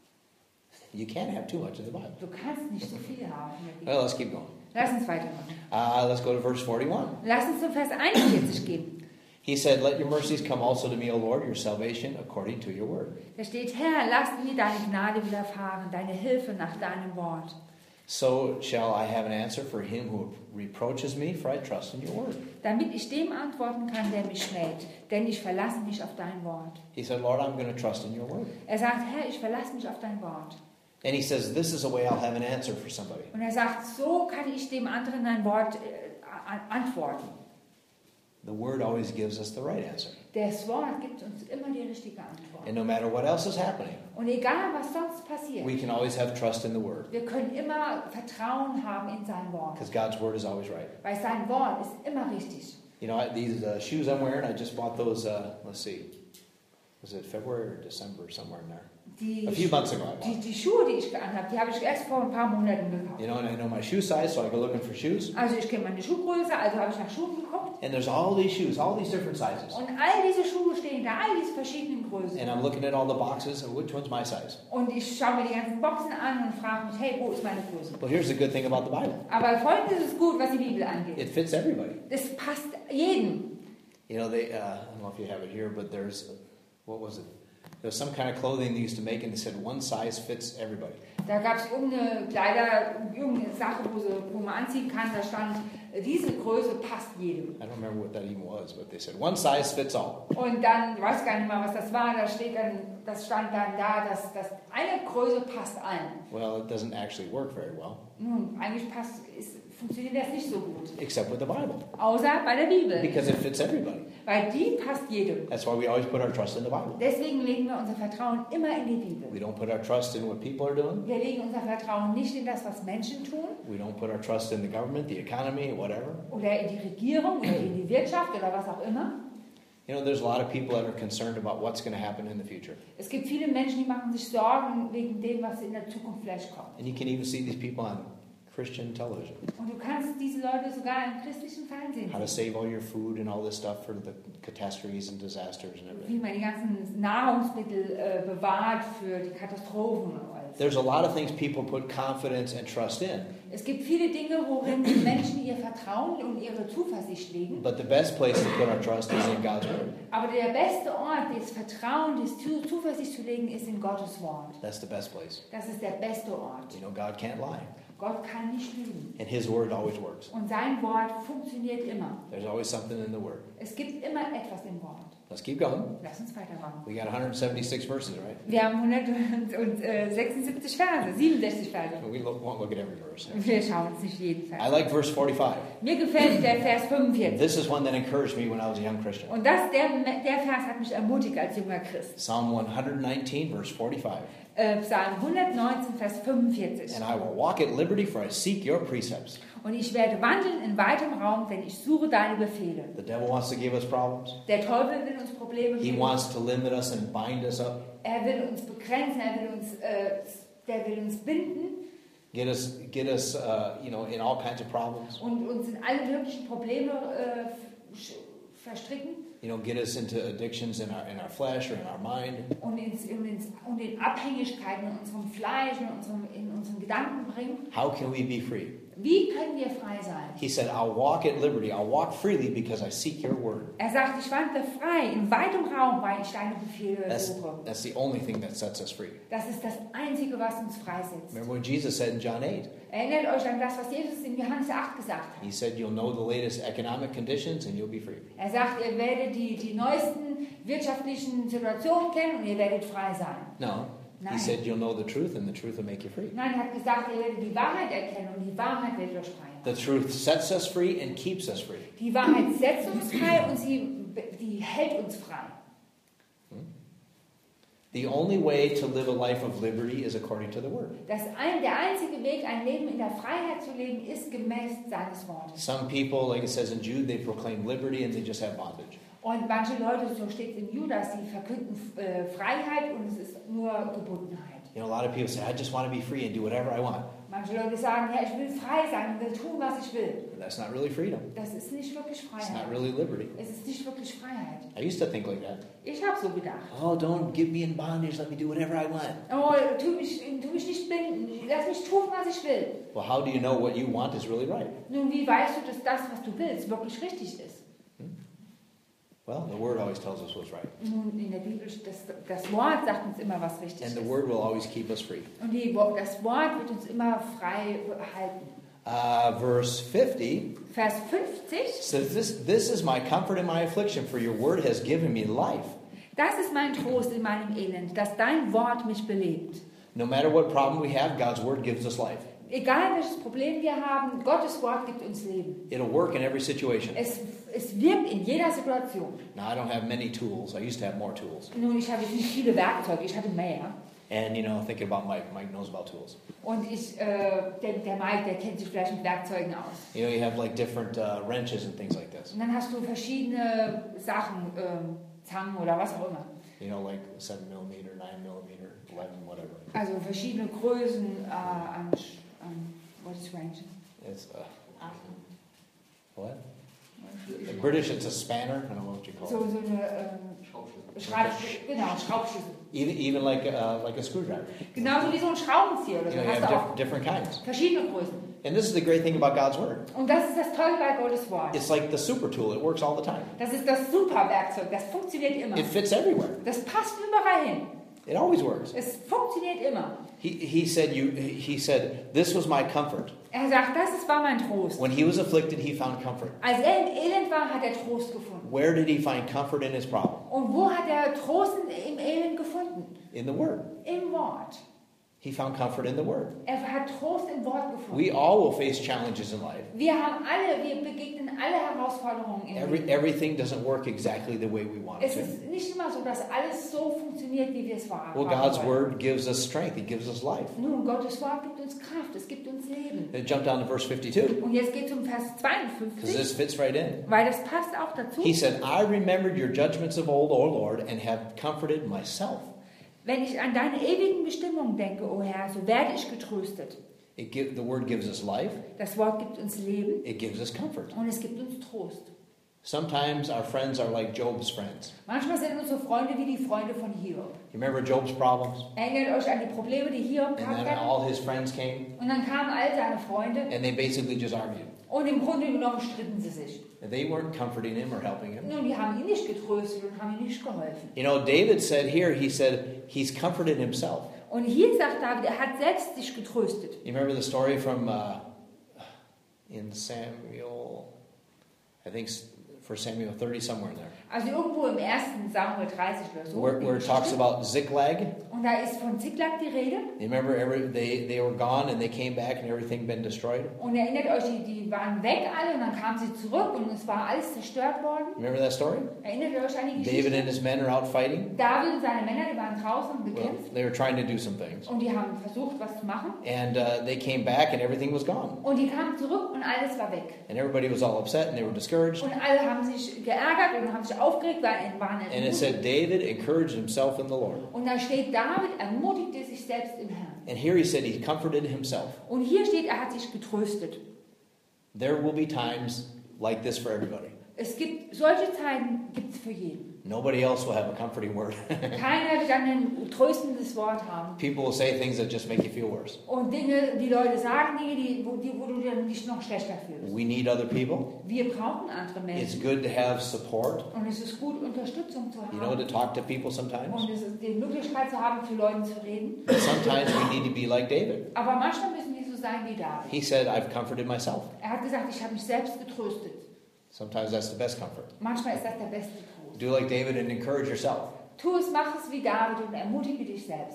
Speaker 1: You can't have too much of the Bible."
Speaker 2: Du kannst nicht so viel haben von der Bibel.
Speaker 1: Well, let's keep going.
Speaker 2: Lass uns weitermachen.
Speaker 1: Uh, let's go to verse forty-one.
Speaker 2: Lass uns zum Vers einundvierzig gehen.
Speaker 1: He said, "Let your mercies come also to me, O Lord, your salvation according to your word."
Speaker 2: Da steht, Herr, lass mir deine Gnade widerfahren, deine Hilfe nach deinem Wort.
Speaker 1: So shall I have an answer for him who reproaches me, for I trust in your word.
Speaker 2: Damit ich dem antworten kann, der mich schmäht, denn ich verlasse mich auf dein Wort.
Speaker 1: He said, "Lord, I'm going to trust in your word."
Speaker 2: Er sagt, Herr, ich verlasse mich auf dein Wort.
Speaker 1: And he says, this is a way I'll have an answer for somebody.
Speaker 2: Und er sagt, so kann ich dem anderen ein Wort äh, an- antworten.
Speaker 1: The word always gives us the right answer.
Speaker 2: Das Wort gibt uns immer die richtige Antwort.
Speaker 1: And no matter what else is happening,
Speaker 2: Und egal, was sonst passiert,
Speaker 1: we can always have trust in the word.
Speaker 2: wir können immer Vertrauen haben in sein Wort.
Speaker 1: Because God's word is always right.
Speaker 2: Weil sein Wort ist immer richtig.
Speaker 1: You know, I, these uh, shoes I'm wearing, I just bought those, uh, let's see, was it February or December, somewhere in there?
Speaker 2: Die,
Speaker 1: A few months ago I bought
Speaker 2: die,
Speaker 1: them.
Speaker 2: die Schuhe, die ich anhabe, die habe ich erst vor ein paar Monaten gekauft.
Speaker 1: You know, and I know my shoe size, so I go looking for shoes.
Speaker 2: Also ich kenne meine Schuhgröße, also habe ich nach Schuhen geguckt.
Speaker 1: And there's all these shoes, all these different sizes.
Speaker 2: Und all diese Schuhe stehen da, all diese verschiedenen Größen.
Speaker 1: And I'm looking at all the boxes, and which one's my size?
Speaker 2: Und ich schaue mir die ganzen Boxen an und frage mich, hey, wo ist meine Größe?
Speaker 1: Well, here's the good thing about the Bible.
Speaker 2: Aber folgendes ist gut, was die Bibel angeht.
Speaker 1: It fits everybody.
Speaker 2: Das passt jedem.
Speaker 1: You know, they, uh, I don't know if you have it here, but there's, what was it? There's some kind of clothing they used to make, and they said one size fits everybody.
Speaker 2: Da gab es irgendeine Kleider, irgendeine Sache, wo, sie, wo man anziehen kann, da stand, diese Größe passt jedem.
Speaker 1: I don't remember what that even was, but they said one size fits all.
Speaker 2: Und dann, ich weiß gar nicht mal, was das war, da steht dann, das stand dann da, dass, dass eine Größe passt allen.
Speaker 1: Well, it doesn't actually work very well.
Speaker 2: Nun, eigentlich passt, ist, funktioniert das nicht so gut.
Speaker 1: Except with the Bible.
Speaker 2: Außer bei der Bibel.
Speaker 1: Because it fits everybody.
Speaker 2: Weil die passt jedem.
Speaker 1: That's why we always put our trust in the Bible.
Speaker 2: Deswegen legen wir unser Vertrauen immer in die Bibel.
Speaker 1: We don't put our trust in what people are doing.
Speaker 2: Wir legen unser Vertrauen nicht in das, was Menschen tun.
Speaker 1: We don't put our trust in the government, the economy, whatever.
Speaker 2: Oder in die Regierung oder in die Wirtschaft oder was auch immer.
Speaker 1: You know, there's a lot of people that are concerned about what's going to happen in the future.
Speaker 2: Es gibt viele Menschen, die machen sich Sorgen wegen dem, was in der Zukunft vielleicht kommt.
Speaker 1: And you can even see these people on Christian television.
Speaker 2: Und du kannst diese Leute sogar im christlichen Fernsehen
Speaker 1: How to
Speaker 2: sehen.
Speaker 1: save all your food and all this stuff for the catastrophes and disasters and
Speaker 2: Wie
Speaker 1: everything.
Speaker 2: man die ganzen Nahrungsmittel äh, bewahrt für die Katastrophen und alles.
Speaker 1: There's a lot of things people put confidence and trust in.
Speaker 2: Es gibt viele Dinge, worin die Menschen ihr Vertrauen und ihre Zuversicht legen.
Speaker 1: But the best place to put our trust is in God's Word.
Speaker 2: Aber der beste Ort, das Vertrauen, das Zu- Zuversicht zu legen, ist in Gottes Wort.
Speaker 1: That's the best place.
Speaker 2: Das ist der beste Ort.
Speaker 1: You know, God can't lie.
Speaker 2: Gott kann nicht lügen.
Speaker 1: And His Word always works.
Speaker 2: Und sein Wort funktioniert immer.
Speaker 1: There's always something in the Word.
Speaker 2: Es gibt immer etwas im Wort.
Speaker 1: Let's keep going.
Speaker 2: Lass uns weitermachen.
Speaker 1: We got one hundred seventy-six verses, right?
Speaker 2: Wir haben hundertsechsundsiebzig Verse, siebenundsechzig Verse.
Speaker 1: We look, won't look at every verse.
Speaker 2: Wir schauen uns nicht jeden
Speaker 1: I
Speaker 2: Vers.
Speaker 1: like verse forty-five.
Speaker 2: Mir gefällt der Vers fünfundvierzig.
Speaker 1: This is one that encouraged me when I was a young Christian.
Speaker 2: Und das, der, der Vers hat mich ermutigt als junger Christ.
Speaker 1: Psalm one nineteen, verse forty-five.
Speaker 2: Äh, Psalm hundertneunzehn, Vers fünfundvierzig.
Speaker 1: And I will walk at liberty, for I seek your precepts.
Speaker 2: Und ich werde wandeln in weitem Raum, denn ich suche deine Befehle.
Speaker 1: The devil wants to give us problems.
Speaker 2: Der Teufel will uns Probleme
Speaker 1: He
Speaker 2: geben.
Speaker 1: wants to limit us and bind us up.
Speaker 2: Er will uns begrenzen, er will uns, äh, der will uns binden
Speaker 1: Get us, get us, uh, you know, in all kinds of problems.
Speaker 2: und uns in alle möglichen Probleme äh, sch- verstricken
Speaker 1: You know, get us into addictions in our in our flesh or in our mind.
Speaker 2: und, ins, und, ins, und in Abhängigkeiten in unserem Fleisch, in, unserem, in unseren Gedanken bringen.
Speaker 1: How can we be free?
Speaker 2: Wie können wir frei sein?
Speaker 1: He said, I'll walk at liberty. I'll walk freely because I seek your word.
Speaker 2: Er sagt, ich wandle frei in weitem Raum, weil ich deine Befehle
Speaker 1: That's,
Speaker 2: suche.
Speaker 1: that's the only thing that sets us free.
Speaker 2: Das ist das Einzige, was uns freisetzt.
Speaker 1: Remember what Jesus said in John eight?
Speaker 2: Erinnert euch an das, was Jesus in Johannes acht gesagt hat.
Speaker 1: He said, you'll know the latest economic conditions and you'll be free.
Speaker 2: Er sagt, ihr werdet die, die neuesten wirtschaftlichen Situationen kennen und ihr werdet frei sein.
Speaker 1: No.
Speaker 2: Nein.
Speaker 1: He said, you'll know the truth and the truth will make you free.
Speaker 2: Nein, er hat gesagt, ihr werdet die Wahrheit erkennen und die Wahrheit wird euch frei machen.
Speaker 1: The truth sets us free and keeps us free.
Speaker 2: Die Wahrheit setzt uns frei und sie die hält uns frei.
Speaker 1: The only way to live a life of liberty is according to the word.
Speaker 2: Das ein, der einzige Weg, ein Leben in der Freiheit zu leben, ist gemäß seines Wortes.
Speaker 1: Some people, like it says in Jude, they proclaim liberty and they just have bondage.
Speaker 2: Und manche Leute, so steht es in Judas, die verkünden äh, Freiheit und es ist nur Gebundenheit.
Speaker 1: You know, a lot of people say, I just want to be free and do whatever I want.
Speaker 2: Manche Leute sagen, ja, ich will frei sein und will tun, was ich will.
Speaker 1: But that's not really freedom.
Speaker 2: Das ist nicht wirklich
Speaker 1: It's not
Speaker 2: Freiheit.
Speaker 1: really liberty.
Speaker 2: Es ist nicht wirklich Freiheit.
Speaker 1: I used to think like that.
Speaker 2: Ich habe so gedacht.
Speaker 1: Oh, don't give me in bondage. Let me do whatever I want.
Speaker 2: Oh, tu mich, tu mich nicht binden. Lass mich tun, was ich will.
Speaker 1: Well, how do you know what you want is really right?
Speaker 2: Nun, wie weißt du, dass das, was du willst, wirklich richtig ist?
Speaker 1: Well, the word always tells us what's right.
Speaker 2: Nun, in der Bibel, das, das Wort sagt uns immer, was richtig
Speaker 1: And the
Speaker 2: ist.
Speaker 1: word will always keep us free.
Speaker 2: Und die, das Wort wird uns immer frei halten.
Speaker 1: Uh, verse fifty
Speaker 2: Vers fünfzig.
Speaker 1: says, this, this is my comfort in my affliction, for your word has given me life.
Speaker 2: Das ist mein Trost in meinem Elend, dass dein Wort mich belebt.
Speaker 1: No matter what problem we have, God's word gives us life.
Speaker 2: Egal welches Problem wir haben, Gottes Wort gibt uns Leben.
Speaker 1: It'll work in every situation.
Speaker 2: Es, es wirkt in jeder Situation.
Speaker 1: Now, I don't have many tools. I used to have more tools.
Speaker 2: Nun, ich habe jetzt nicht viele Werkzeuge, ich hatte mehr.
Speaker 1: And, you know, thinking about Mike, Mike knows about tools.
Speaker 2: Und ich, äh, der, der Mike, der kennt sich vielleicht mit Werkzeugen aus.
Speaker 1: You know, you have like different uh, wrenches and things like this.
Speaker 2: Und dann hast du verschiedene Sachen, ähm, Zangen oder was auch immer.
Speaker 1: You know, like seven millimeter, nine millimeter, eleven, whatever.
Speaker 2: Also verschiedene Größen äh, an, an, what is range?
Speaker 1: It's, uh, what? In British, it's a spanner. I don't know what you call
Speaker 2: So,
Speaker 1: it.
Speaker 2: so eine ähm, Schraubschlüssel, genau, Schraubschlüssel.
Speaker 1: Even, even like, uh, like a screwdriver.
Speaker 2: Genauso wie so ein Schraubenzieher oder
Speaker 1: You
Speaker 2: so.
Speaker 1: know, you
Speaker 2: Hast
Speaker 1: have
Speaker 2: du
Speaker 1: diff-
Speaker 2: auch
Speaker 1: different kinds.
Speaker 2: verschiedene Größen.
Speaker 1: And this is the great thing about God's Word.
Speaker 2: Und das ist das Tolle bei Gottes Wort.
Speaker 1: It's like the super tool. It works all the time.
Speaker 2: Das ist das super Werkzeug, das funktioniert immer.
Speaker 1: It fits everywhere.
Speaker 2: Das passt überall hin.
Speaker 1: It always works.
Speaker 2: Es funktioniert immer.
Speaker 1: He, he said, you, he said, this was my comfort.
Speaker 2: Er sagt, das ist, war mein Trost.
Speaker 1: When he was afflicted, he found comfort.
Speaker 2: Als er im Elend war, hat er Trost gefunden.
Speaker 1: Where did he find comfort in his problem?
Speaker 2: Und wo hat er Trost im Elend gefunden?
Speaker 1: In the Word.
Speaker 2: Im Wort.
Speaker 1: He found comfort in the Word.
Speaker 2: Er hat Trost im Wort gefunden.
Speaker 1: We all will face challenges in life.
Speaker 2: Wir haben alle, wir begegnen alle Herausforderungen im
Speaker 1: Every,
Speaker 2: Leben.
Speaker 1: everything doesn't work exactly the way we want it
Speaker 2: Es
Speaker 1: to.
Speaker 2: ist nicht immer so, dass alles so funktioniert, wie wir es wahren
Speaker 1: Well, God's
Speaker 2: wollen.
Speaker 1: Word gives us strength. It gives us life.
Speaker 2: Nun, Gottes Wort gibt uns Kraft, es gibt uns Leben.
Speaker 1: Then jump down to verse fifty-two,
Speaker 2: Und jetzt geht es um Vers
Speaker 1: because
Speaker 2: zweiundfünfzig,
Speaker 1: this fits right in.
Speaker 2: weil das passt auch dazu.
Speaker 1: He said, I remembered your judgments of old, O Lord, and have comforted myself.
Speaker 2: Wenn ich an deine ewigen Bestimmungen denke, o Herr, so werde ich getröstet.
Speaker 1: It give, the Word gives us life.
Speaker 2: Das Wort gibt uns Leben
Speaker 1: It gives us comfort.
Speaker 2: und es gibt uns Trost.
Speaker 1: Sometimes our friends are like Job's friends.
Speaker 2: Manchmal sind unsere Freunde wie die Freunde von Hiob.
Speaker 1: You remember Job's problems?
Speaker 2: Erinnert euch an die Probleme, die Hiob
Speaker 1: And then
Speaker 2: hatte?
Speaker 1: all his friends came,
Speaker 2: Und dann kamen all seine Freunde
Speaker 1: and they basically just argued.
Speaker 2: und im Grunde genommen stritten sie sich.
Speaker 1: And they weren't comforting him or helping him.
Speaker 2: Nun, die haben ihn nicht getröstet und haben ihm nicht geholfen.
Speaker 1: You know, David said here, he said, he's comforted himself.
Speaker 2: Und hier sagt David, er hat selbst sich getröstet.
Speaker 1: You remember the story from uh, in Samuel, I think First Samuel thirty, somewhere in there,
Speaker 2: Also irgendwo im ersten Samuel dreißig oder so.
Speaker 1: where,
Speaker 2: die
Speaker 1: where it talks
Speaker 2: Geschichte.
Speaker 1: about Ziklag.
Speaker 2: Und da ist von Ziklag die Rede.
Speaker 1: You remember every, they, they were gone and they came back and everything been destroyed?
Speaker 2: Und erinnert euch, die, die waren weg alle und dann kamen sie zurück und es war alles zerstört worden.
Speaker 1: Remember that story?
Speaker 2: Erinnert ihr euch an die
Speaker 1: David and
Speaker 2: Geschichte?
Speaker 1: his men are out fighting.
Speaker 2: David und seine Männer, die waren draußen und
Speaker 1: Well,
Speaker 2: gekämpft.
Speaker 1: they were trying to do some things.
Speaker 2: Und die haben versucht, was zu machen.
Speaker 1: And uh, they came back and everything was gone.
Speaker 2: Und die kamen zurück und alles war weg.
Speaker 1: And everybody was all upset and they were discouraged.
Speaker 2: Und alle haben sich geärgert und haben sich aufgeregt, weil waren
Speaker 1: And it said David encouraged himself in the Lord.
Speaker 2: Und da steht, David ermutigte sich selbst im Herrn.
Speaker 1: And here he said he comforted himself.
Speaker 2: Und hier steht, er hat sich getröstet.
Speaker 1: There will be times like this for everybody.
Speaker 2: Es gibt, solche Zeiten gibt es für jeden.
Speaker 1: Nobody else will have a comforting word.
Speaker 2: Keiner wird dann ein tröstendes Wort haben.
Speaker 1: People will say things that just make you feel worse.
Speaker 2: Und Dinge, die Leute sagen Dinge, die, wo, die, wo du dann dich noch schlechter fühlst.
Speaker 1: We need other people.
Speaker 2: Wir brauchen andere
Speaker 1: It's
Speaker 2: Menschen.
Speaker 1: good to have support,
Speaker 2: Und es ist gut, Unterstützung zu
Speaker 1: you know, to
Speaker 2: haben.
Speaker 1: talk to people sometimes.
Speaker 2: Und es ist die Möglichkeit zu haben, zu Leuten zu reden.
Speaker 1: But sometimes we need to be like David.
Speaker 2: Aber manchmal müssen wir so sein wie David.
Speaker 1: He said, I've comforted myself.
Speaker 2: Er hat gesagt, ich habe mich selbst getröstet.
Speaker 1: Sometimes that's the best comfort.
Speaker 2: Manchmal ist das der beste Trost.
Speaker 1: Do like David and encourage yourself.
Speaker 2: Tu es, mach es wie David und ermutige dich selbst.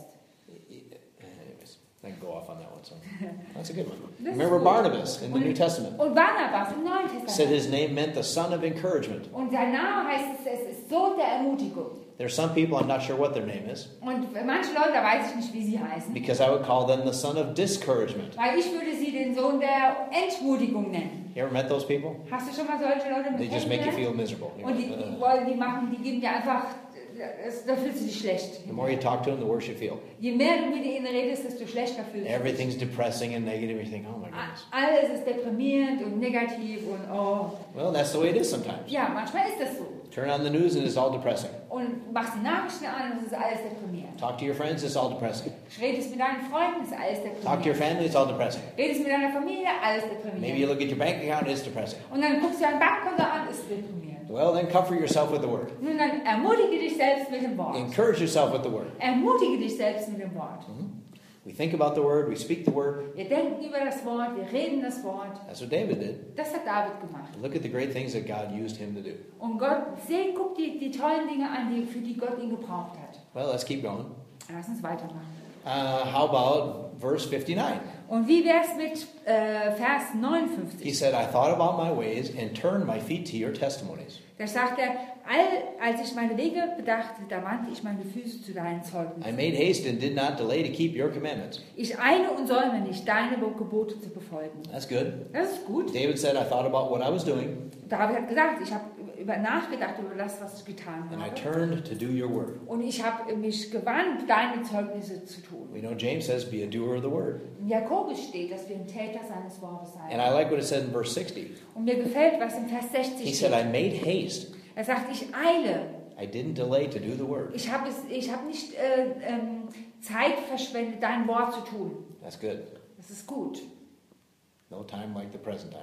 Speaker 1: Anyways, I can go off on that one. So that's a good one.
Speaker 2: Das ist
Speaker 1: Remember
Speaker 2: gut.
Speaker 1: Barnabas in the New Testament.
Speaker 2: Und Barnabas im Neuen
Speaker 1: Said
Speaker 2: Testament.
Speaker 1: his name meant the son of encouragement.
Speaker 2: Und sein Name heißt es, es ist Sohn der Ermutigung.
Speaker 1: There are some people, I'm not sure what their name is,
Speaker 2: Und manche Leute, da weiß ich nicht, wie sie heißen.
Speaker 1: because I would call them the son of discouragement.
Speaker 2: Weil ich würde sie den Sohn der Entmutigung nennen.
Speaker 1: You ever met those people?
Speaker 2: Hast du schon mal solche Leute
Speaker 1: They
Speaker 2: mit
Speaker 1: just make you feel
Speaker 2: kennengelernt?
Speaker 1: miserable. You're
Speaker 2: Und die,
Speaker 1: like,
Speaker 2: die
Speaker 1: "Ugh."
Speaker 2: wollen, die machen, die geben dir einfach, das, da fühlst du dich schlecht.
Speaker 1: The more you talk to them, the worse you feel.
Speaker 2: Je mehr du mit ihnen redest, desto schlechter fühlst du dich.
Speaker 1: Everything's depressing and negative. You think, oh my goodness.
Speaker 2: Alles ist deprimierend und negativ und oh.
Speaker 1: Well, that's the way it is sometimes.
Speaker 2: Ja, manchmal ist das so.
Speaker 1: Turn on the news and it's all depressing.
Speaker 2: Und machst die Nachrichten an und es ist alles deprimierend.
Speaker 1: Talk to your friends, it's all depressing.
Speaker 2: Redest mit deinen Freunden, ist alles
Speaker 1: Talk to your
Speaker 2: deprimierend.
Speaker 1: family, it's all depressing.
Speaker 2: Redest mit deiner Familie, alles
Speaker 1: Maybe you
Speaker 2: deprimierend.
Speaker 1: look at your bank account, it's depressing.
Speaker 2: Und dann guckst du dein Bankkonto an, ist deprimierend.
Speaker 1: Well, then comfort yourself with the word.
Speaker 2: Nun, dann ermutige dich selbst mit dem Wort.
Speaker 1: Encourage yourself with the word.
Speaker 2: Ermutige dich selbst mit dem Wort.
Speaker 1: We think about the word, we speak the word.
Speaker 2: Wir denken über das Wort, wir reden das Wort.
Speaker 1: That's what David did.
Speaker 2: Das hat David gemacht.
Speaker 1: Look at the great things that God used him to do.
Speaker 2: Und Gott, seh, guck die, die tollen Dinge an, die, für die Gott ihn gebraucht hat.
Speaker 1: Well, let's keep going.
Speaker 2: Lass uns weitermachen.
Speaker 1: Uh, how about verse fifty-nine?
Speaker 2: Und wie wär's mit äh, Vers
Speaker 1: He
Speaker 2: neunundfünfzig?
Speaker 1: said, I thought about my ways and turned my feet to your testimonies.
Speaker 2: Da sagt er, all, als ich meine Wege bedachte, da wandte ich meine Füße zu deinen
Speaker 1: I
Speaker 2: Zeugnissen.
Speaker 1: made haste and did not delay to keep your commandments.
Speaker 2: Ich eile und säume nicht, deine Gebote zu befolgen.
Speaker 1: That's good.
Speaker 2: Das ist gut.
Speaker 1: David said, I thought about what I was doing
Speaker 2: David hat gesagt, ich habe über nachgedacht über das, was ich getan
Speaker 1: and I
Speaker 2: habe.
Speaker 1: turned to do your word.
Speaker 2: Und ich habe mich gewandt, deine Zeugnisse zu tun.
Speaker 1: We know James says, be a doer of the word.
Speaker 2: In Jakobus steht, dass wir ein Täter seines Wortes
Speaker 1: And
Speaker 2: seien.
Speaker 1: I like what it said in verse sixty.
Speaker 2: Und mir gefällt, was in Vers
Speaker 1: He
Speaker 2: sechzig
Speaker 1: said, I
Speaker 2: steht.
Speaker 1: made haste.
Speaker 2: Er sagt, ich eile.
Speaker 1: I didn't delay to do the word.
Speaker 2: Ich habe hab nicht äh, ähm, Zeit verschwendet, dein Wort zu tun.
Speaker 1: That's good.
Speaker 2: Das ist gut.
Speaker 1: No time like the present time.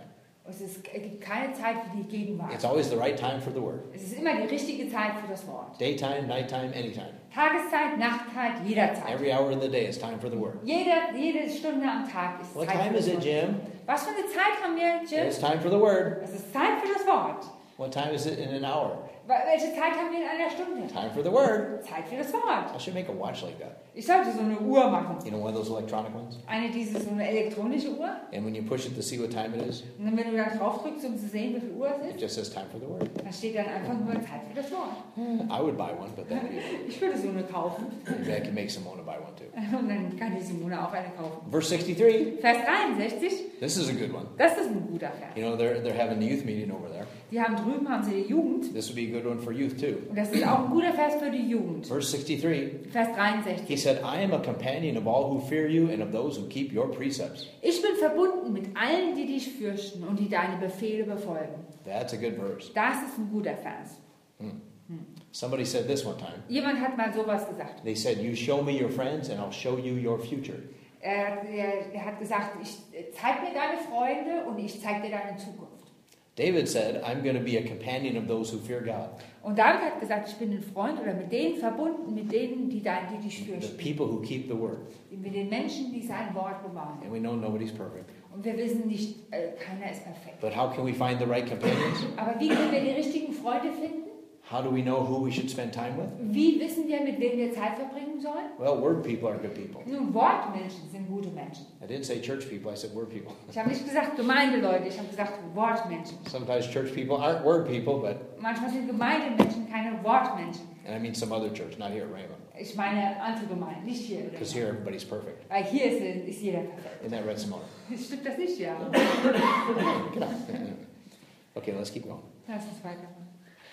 Speaker 2: Es ist, es gibt keine Zeit für die Gegenwart.
Speaker 1: It's always the right time for the word.
Speaker 2: Es ist immer die richtige Zeit für das Wort.
Speaker 1: Daytime, nighttime, anytime.
Speaker 2: Tageszeit, Nachtzeit, jederzeit.
Speaker 1: Every hour of the day is time for the word.
Speaker 2: Jede, jede Stunde am Tag ist
Speaker 1: What
Speaker 2: Zeit
Speaker 1: time
Speaker 2: für
Speaker 1: is
Speaker 2: das
Speaker 1: it,
Speaker 2: Wort.
Speaker 1: Jim?
Speaker 2: Was für eine Zeit haben wir, Jim?
Speaker 1: It's time for the word.
Speaker 2: Es ist Zeit für das Wort.
Speaker 1: What time is it in an hour?
Speaker 2: Welche Zeit haben wir in einer Stunde?
Speaker 1: Time for the word.
Speaker 2: Zeit für das Wort.
Speaker 1: I should make a watch like that.
Speaker 2: Ich sollte so eine Uhr machen.
Speaker 1: You know, one of those electronic ones?
Speaker 2: Eine diese, so eine elektronische Uhr.
Speaker 1: And when you push it to see what time it is,
Speaker 2: Und dann, wenn du da drauf drückst, um zu sehen, wie viel Uhr es
Speaker 1: it
Speaker 2: ist,
Speaker 1: just says time for the word.
Speaker 2: da steht dann einfach nur Zeit für das Wort.
Speaker 1: I would buy one, but then
Speaker 2: Ich würde so eine kaufen.
Speaker 1: maybe I can make Simona buy one too.
Speaker 2: Und dann kann die Simone auch eine kaufen.
Speaker 1: Verse sixty-three.
Speaker 2: Vers dreiundsechzig,
Speaker 1: This is a good one.
Speaker 2: das ist ein guter Vers.
Speaker 1: You know, they're, they're having the youth meeting over there.
Speaker 2: Die haben drüben haben sie die Jugend.
Speaker 1: This would be a good one for youth too.
Speaker 2: Und das ist auch ein guter Vers für die Jugend.
Speaker 1: Verse sixty-three.
Speaker 2: Vers
Speaker 1: He
Speaker 2: dreiundsechzig.
Speaker 1: said, I am a companion of all who fear you and of those who keep your precepts.
Speaker 2: Ich bin verbunden mit allen, die dich fürchten und die deine Befehle befolgen.
Speaker 1: That's a good verse.
Speaker 2: Das ist ein guter Vers.
Speaker 1: Somebody said this one time.
Speaker 2: Jemand hat mal sowas gesagt.
Speaker 1: They said, you show me your friends and I'll show you your future.
Speaker 2: Er, er, er hat gesagt, ich zeig mir deine Freunde und ich zeig dir deine Zukunft.
Speaker 1: David said, I'm going to be a companion of those who fear God.
Speaker 2: Und David hat gesagt, ich bin ein Freund oder mit denen verbunden, mit denen, die, dein, die dich
Speaker 1: The
Speaker 2: fürchten.
Speaker 1: people who keep the word.
Speaker 2: Mit den Menschen, die sein Wort bewahren.
Speaker 1: And we know nobody's perfect.
Speaker 2: Und wir wissen nicht, äh, keiner ist perfekt.
Speaker 1: But how can we find the right companions?
Speaker 2: Aber wie können wir die richtigen Freunde finden?
Speaker 1: How do we know who we should spend time with?
Speaker 2: Wie wissen wir, mit wem wir Zeit verbringen sollen?
Speaker 1: Well, word people are good people.
Speaker 2: Nun, Wortmenschen sind gute Menschen.
Speaker 1: I didn't say church people, I said word people.
Speaker 2: Ich habe nicht gesagt Gemeindeleute, ich habe gesagt Wortmenschen.
Speaker 1: Sometimes church people aren't word people, but,
Speaker 2: Manchmal sind Gemeindemenschen keine Wortmenschen.
Speaker 1: and I mean some other church, not here at Rhema.
Speaker 2: Ich meine andere Gemeinden, nicht hier.
Speaker 1: Because here everybody's perfect.
Speaker 2: Weil hier ist, ist jeder perfekt.
Speaker 1: Isn't that right, Simone?
Speaker 2: Stimmt das nicht, ja?
Speaker 1: Get on. Okay, let's keep going.
Speaker 2: Lass uns weitermachen.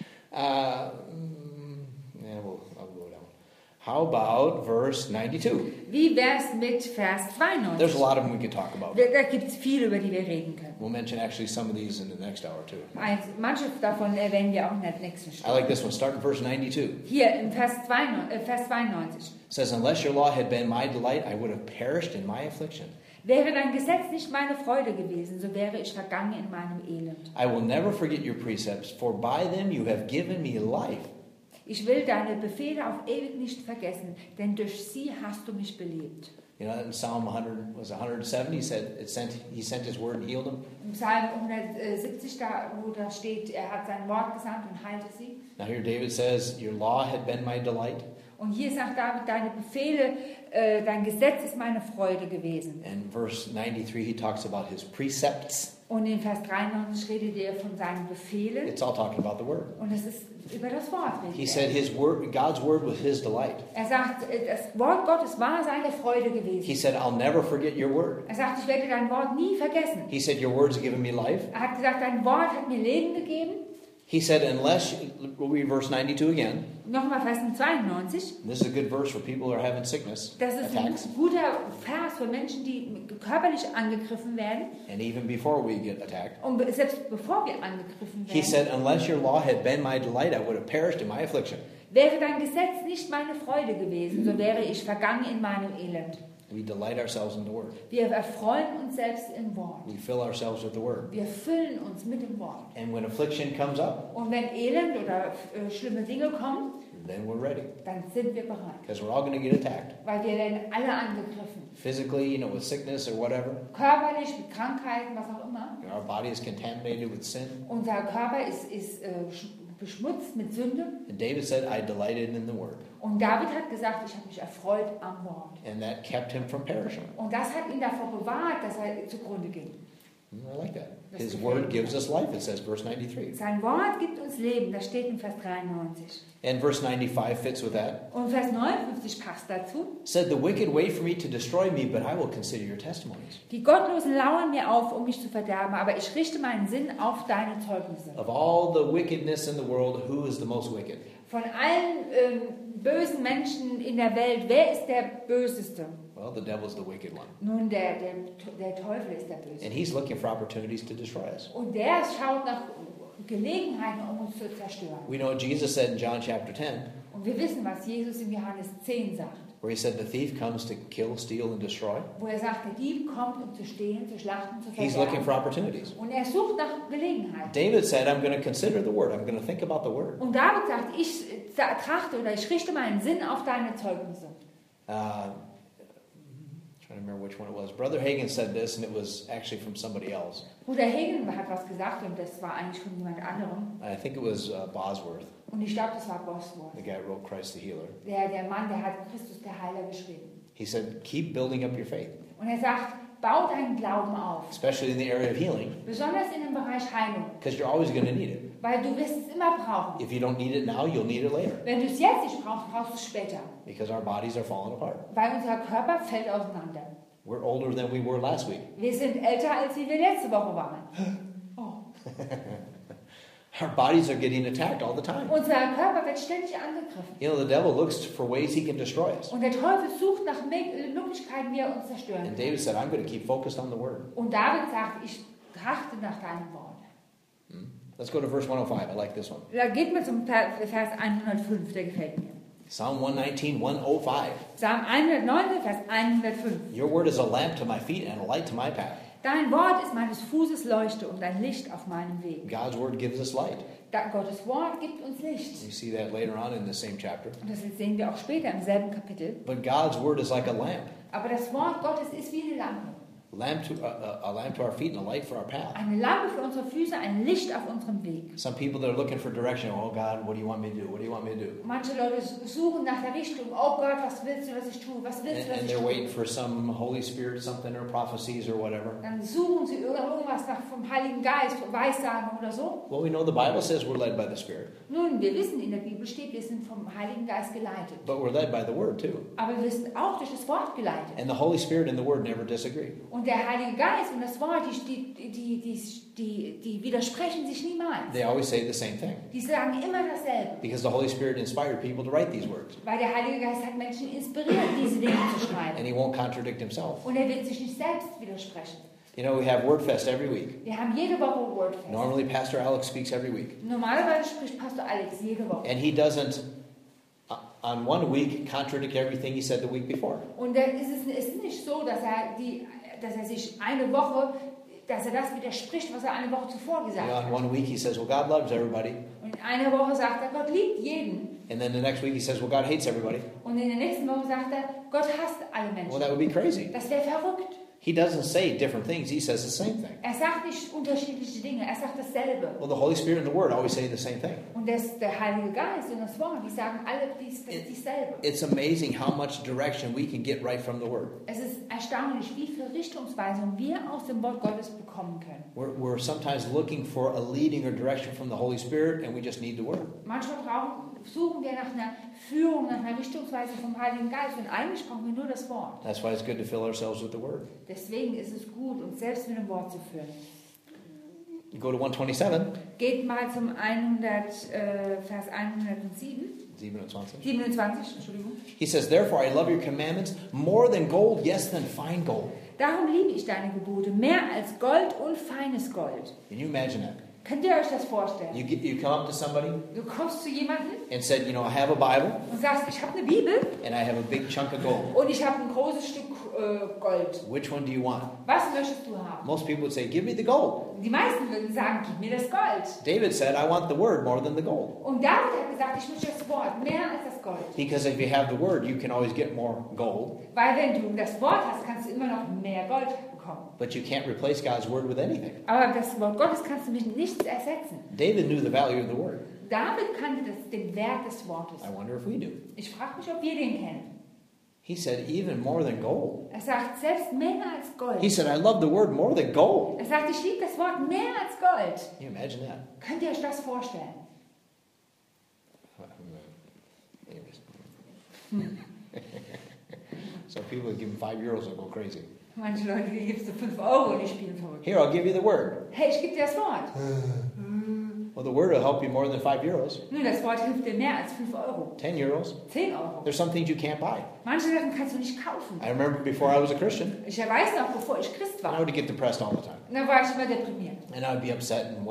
Speaker 1: Uh, mm, yeah, we'll, I'll go down. How about verse ninety-two?
Speaker 2: Wie wär's mit Vers
Speaker 1: There's a
Speaker 2: zweiundneunzig?
Speaker 1: lot of them we could talk about.
Speaker 2: Da, da gibt es viele, über die wir reden können.
Speaker 1: We'll mention actually some of these in the next hour too.
Speaker 2: Eins, manche davon erwähnen wir auch in der nächsten
Speaker 1: I
Speaker 2: Stunde.
Speaker 1: like this one. Start in verse ninety-two.
Speaker 2: Hier im Vers zweiundneunzig, äh, Vers zweiundneunzig.
Speaker 1: It says, unless your law had been my delight, I would have perished in my affliction.
Speaker 2: Wäre dein Gesetz nicht meine Freude gewesen, so wäre ich vergangen in meinem Elend.
Speaker 1: I will never forget your precepts, for by them you have given me life.
Speaker 2: Ich will deine Befehle auf ewig nicht vergessen, denn durch sie hast du mich belebt.
Speaker 1: You know, in Psalm one hundred, was it one hundred seven, he said, it sent, he sent his word and healed them.
Speaker 2: Im Psalm hundertsiebzig, da, wo da steht, er hat sein Wort gesandt und heilte sie.
Speaker 1: Now here David says, your law had been my delight.
Speaker 2: Und hier sagt David, deine Befehle, äh, dein Gesetz ist meine Freude gewesen.
Speaker 1: And verse ninety-three, he talks about his precepts.
Speaker 2: Und in Vers dreiundneunzig redet er von seinen Befehlen.
Speaker 1: It's all talking about the word.
Speaker 2: Und es ist über das Wort.
Speaker 1: He
Speaker 2: redet
Speaker 1: said
Speaker 2: er.
Speaker 1: his word, God's word was his delight.
Speaker 2: Er sagt, äh, das Wort Gottes war seine Freude
Speaker 1: He
Speaker 2: gewesen.
Speaker 1: said, I'll never forget your word.
Speaker 2: Er sagt, ich werde dein Wort nie vergessen.
Speaker 1: He said, your words have given me life.
Speaker 2: Er hat gesagt, dein Wort hat mir Leben gegeben.
Speaker 1: He said, unless, we'll read verse ninety-two again.
Speaker 2: Nochmal Vers zweiundneunzig.
Speaker 1: This is a good verse for people who are having sickness
Speaker 2: Das ist ein
Speaker 1: attacks.
Speaker 2: guter Vers für Menschen, die körperlich angegriffen werden.
Speaker 1: And even before we get attacked.
Speaker 2: Und be- selbst bevor wir angegriffen
Speaker 1: He
Speaker 2: werden.
Speaker 1: said, unless your law had been my delight, I would have perished in my affliction.
Speaker 2: Wäre dein Gesetz nicht meine Freude gewesen, so wäre ich vergangen in meinem Elend.
Speaker 1: We delight ourselves in the word.
Speaker 2: Wir erfreuen uns selbst im Wort.
Speaker 1: We fill ourselves with the word.
Speaker 2: Wir füllen uns mit dem Wort.
Speaker 1: And when affliction comes up,
Speaker 2: Und wenn Elend oder äh, schlimme Dinge kommen,
Speaker 1: then we're ready.
Speaker 2: dann sind wir bereit.
Speaker 1: Because we're all going to get attacked.
Speaker 2: Weil wir werden alle angegriffen.
Speaker 1: Physically, you know, with sickness or whatever.
Speaker 2: Körperlich, mit Krankheiten, was auch immer.
Speaker 1: Our body is contaminated with sin.
Speaker 2: Unser Körper ist, ist äh, sch- beschmutzt mit Sünde.
Speaker 1: And David said, I delighted in the word.
Speaker 2: Und David hat gesagt, ich habe mich erfreut am Wort.
Speaker 1: And that kept him from perishing.
Speaker 2: Und das hat ihn davor bewahrt, dass er zugrunde ging.
Speaker 1: I like that. His word gives us life, it says, verse ninety-three.
Speaker 2: Sein Wort gibt uns Leben, das steht in Vers dreiundneunzig.
Speaker 1: And verse ninety-five fits with that.
Speaker 2: Und Vers neunundfünfzig passt dazu.
Speaker 1: Said, the wicked wait for me to destroy me, but I will consider your testimonies.
Speaker 2: Die Gottlosen lauern mir auf, um mich zu verderben, aber ich richte meinen Sinn auf deine Zeugnisse.
Speaker 1: Of all the wickedness in the world, who is the most wicked?
Speaker 2: Von allen ähm, bösen Menschen in der Welt, wer ist der Böseste?
Speaker 1: Well, the devil's the wicked one.
Speaker 2: Nun, der, der, der Teufel ist der Böse.
Speaker 1: And he's looking for opportunities to destroy us.
Speaker 2: Und der schaut nach Gelegenheiten, um uns zu zerstören.
Speaker 1: We know Jesus said in John chapter ten,
Speaker 2: Und wir wissen, was Jesus in Johannes zehn sagt.
Speaker 1: where he said the thief comes to kill, steal, and destroy.
Speaker 2: wo er sagt, der Dieb kommt, um zu stehlen, zu schlachten, zu
Speaker 1: He's looking for
Speaker 2: verderben.
Speaker 1: opportunities.
Speaker 2: Und er sucht nach Gelegenheit.
Speaker 1: David said, I'm going to consider the word. I'm going to think about the word.
Speaker 2: Und David sagt, ich trachte oder ich richte meinen Sinn auf deine Zeugnisse.
Speaker 1: Uh, trying to remember which one it was. Brother Hagin said this, and it was actually from somebody else.
Speaker 2: Bruder Hagin hat was gesagt und das war eigentlich von jemand anderem.
Speaker 1: I think it was uh, Bosworth,
Speaker 2: Und ich glaube, das war Bosworth.
Speaker 1: the guy who wrote Christ the Healer.
Speaker 2: Der, der Mann, der hat Christus der Heiler geschrieben.
Speaker 1: He said, keep building up your faith,
Speaker 2: Und er sagt, bau deinen Glauben auf.
Speaker 1: especially in the area of healing,
Speaker 2: Besonders in dem Bereich Heilung.
Speaker 1: because you're always going to need it.
Speaker 2: Weil du wirst es immer brauchen.
Speaker 1: If you don't need it now, you'll need it later,
Speaker 2: Wenn du es jetzt nicht brauchst, brauchst du es später.
Speaker 1: because our bodies are falling apart.
Speaker 2: Weil unser Körper fällt auseinander.
Speaker 1: We're older than we were last week.
Speaker 2: Wir sind älter, als wie wir letzte Woche waren. Oh.
Speaker 1: Our bodies are getting attacked all the time.
Speaker 2: Unser Körper wird ständig angegriffen.
Speaker 1: You know, the devil looks for ways he can destroy us.
Speaker 2: Und der Teufel sucht nach Möglichkeiten, wie er uns zerstören
Speaker 1: And
Speaker 2: kann.
Speaker 1: David said, I'm going to keep focused on the word.
Speaker 2: Und David sagt, ich trachte nach deinem Wort.
Speaker 1: Hmm? Let's go to verse one oh five. I like this one.
Speaker 2: Da geht man zum Vers hundertfünf, der gefällt mir.
Speaker 1: Psalm one nineteen, one oh five.
Speaker 2: Psalm hundertneunzehn, Vers hundertfünf.
Speaker 1: Your word is a lamp to my feet and a light to my path.
Speaker 2: Dein Wort ist meines Fußes Leuchte und ein Licht auf meinem Weg.
Speaker 1: God's word gives us light.
Speaker 2: Da, Gottes Wort gibt uns Licht.
Speaker 1: You see that later on in the same chapter.
Speaker 2: Und das sehen wir auch später im selben Kapitel.
Speaker 1: But God's word is like a lamp.
Speaker 2: Aber das Wort Gottes ist wie eine Lampe.
Speaker 1: Lamp to, uh, a lamp to our feet and a light for our path.
Speaker 2: Eine Lampe für unsere Füße, ein Licht auf unserem Weg.
Speaker 1: Some people that are looking for direction, oh God, what do you want me to do? What do you want me to do?
Speaker 2: Manche Leute suchen nach der Richtung. Oh Gott, was willst du, was ich tue? Was willst
Speaker 1: And,
Speaker 2: du, was
Speaker 1: and
Speaker 2: ich
Speaker 1: they're
Speaker 2: tue?
Speaker 1: waiting for some Holy Spirit something or prophecies or whatever.
Speaker 2: Dann suchen sie irgendwas nach vom Heiligen Geist, Weissagen oder so.
Speaker 1: Well, we know the Bible says we're led by the Spirit.
Speaker 2: Nun, wir wissen, in der Bibel steht, wir sind vom Heiligen Geist geleitet.
Speaker 1: But we're led by the Word too.
Speaker 2: Aber wir sind auch durch das Wort geleitet.
Speaker 1: And the Holy Spirit and the Word never disagree.
Speaker 2: Und der Heilige Geist und das Wort, die, die, die, die, die, die widersprechen sich niemals.
Speaker 1: They always say the same thing.
Speaker 2: Die sagen immer dasselbe.
Speaker 1: Because the Holy Spirit inspired people to write these words.
Speaker 2: Weil der Heilige Geist hat Menschen inspiriert, diese Dinge zu schreiben.
Speaker 1: And He won't contradict Himself.
Speaker 2: Und er wird sich nicht selbst widersprechen.
Speaker 1: You know, we have WordFest every week.
Speaker 2: Wir haben jede Woche Wordfest.
Speaker 1: Normally, Pastor Alex speaks every week.
Speaker 2: Normalerweise spricht Pastor Alex jede Woche.
Speaker 1: And he doesn't, uh, on one week, contradict everything he said the week before.
Speaker 2: Und dann ist es, es ist nicht so, dass er, die, dass er sich eine Woche, dass er das widerspricht, was er eine Woche zuvor
Speaker 1: You
Speaker 2: gesagt
Speaker 1: know, on
Speaker 2: hat.
Speaker 1: one week he says, well, God loves everybody.
Speaker 2: Und in einer Woche sagt er, Gott liebt jeden.
Speaker 1: And then the next week he says, well, God hates everybody.
Speaker 2: Und in der nächsten Woche sagt er, Gott hasst alle
Speaker 1: Well,
Speaker 2: Menschen.
Speaker 1: that would be crazy.
Speaker 2: Das wäre verrückt.
Speaker 1: He doesn't say different things. He says the same thing.
Speaker 2: Er sagt nicht unterschiedliche Dinge, er sagt dasselbe.
Speaker 1: Well, the Holy Spirit and the Word always say the same thing.
Speaker 2: Und das, der Heilige Geist und das Wort, die sagen alle dies, das dieselbe.
Speaker 1: It's amazing how much direction we can get right from the Word.
Speaker 2: Es ist erstaunlich, wie viel Richtungsweisung wir aus dem Wort Gottes bekommen können.
Speaker 1: We're, we're sometimes looking for a leading or direction from the Holy Spirit, and we just need the Word.
Speaker 2: Manchmal brauchen, suchen wir nach einer Führung, nach einer Richtungsweisung vom Heiligen Geist und eigentlich brauchen wir nur das Wort.
Speaker 1: That's why it's good to fill ourselves with the Word.
Speaker 2: Deswegen ist es gut, uns selbst mit dem Wort zu führen.
Speaker 1: You go to one twenty-seven.
Speaker 2: Geht mal zum hundert, äh, Vers hundertsieben.
Speaker 1: siebenundzwanzig.
Speaker 2: siebenundzwanzig, Entschuldigung.
Speaker 1: He says, therefore I love your commandments more than gold, yes, than fine gold.
Speaker 2: Darum liebe ich deine Gebote mehr als Gold und feines Gold.
Speaker 1: Can you imagine that?
Speaker 2: Könnt ihr euch das vorstellen?
Speaker 1: You, get, you come up to somebody
Speaker 2: Du kommst zu jemandem
Speaker 1: and said, you know, I have a Bible
Speaker 2: und sagst, ich habe eine Bibel
Speaker 1: and I have a big chunk of gold.
Speaker 2: und ich habe ein großes Stück äh, Gold.
Speaker 1: Which one do you want?
Speaker 2: Was möchtest du haben?
Speaker 1: Most people would say, give me the gold.
Speaker 2: Die meisten würden sagen, gib mir das Gold.
Speaker 1: David said, I want the word more than the gold.
Speaker 2: Und David hat gesagt, ich möchte das Wort mehr als das Gold.
Speaker 1: Because if you have the word, you can always get more gold.
Speaker 2: Weil wenn du das Wort hast, kannst du immer noch mehr Gold bekommen.
Speaker 1: But you can't replace God's word with anything.
Speaker 2: Aber das Wort Gottes kannst du mit nichts ersetzen.
Speaker 1: David knew the value of the word.
Speaker 2: David kannte das, den Wert des Wortes.
Speaker 1: I wonder if we do.
Speaker 2: Ich frage mich, ob wir den kennen.
Speaker 1: He said, even more than gold.
Speaker 2: Er sagt, selbst mehr als Gold.
Speaker 1: He said, I love the word more than gold.
Speaker 2: Er sagt, ich liebe das Wort mehr als Gold.
Speaker 1: Can you imagine that?
Speaker 2: Könnt ihr euch das vorstellen?
Speaker 1: So people that give him five euros will go crazy.
Speaker 2: Manche Leute, die gibst du fünf Euro und die spielen verrückt.
Speaker 1: Here, I'll give you the word.
Speaker 2: Hey, ich gebe dir das Wort.
Speaker 1: Well, the word will help you more than five euros.
Speaker 2: Nun, das Wort hilft dir mehr als fünf Euro.
Speaker 1: Ten euros.
Speaker 2: Zehn Euro.
Speaker 1: There's some things you can't buy.
Speaker 2: Manche Sachen kannst du nicht kaufen.
Speaker 1: I remember before I was a Christian,
Speaker 2: Ich weiß noch, bevor ich Christ
Speaker 1: I
Speaker 2: war,
Speaker 1: would get depressed all the time.
Speaker 2: da war ich immer deprimiert.
Speaker 1: And I would be upset and whatever.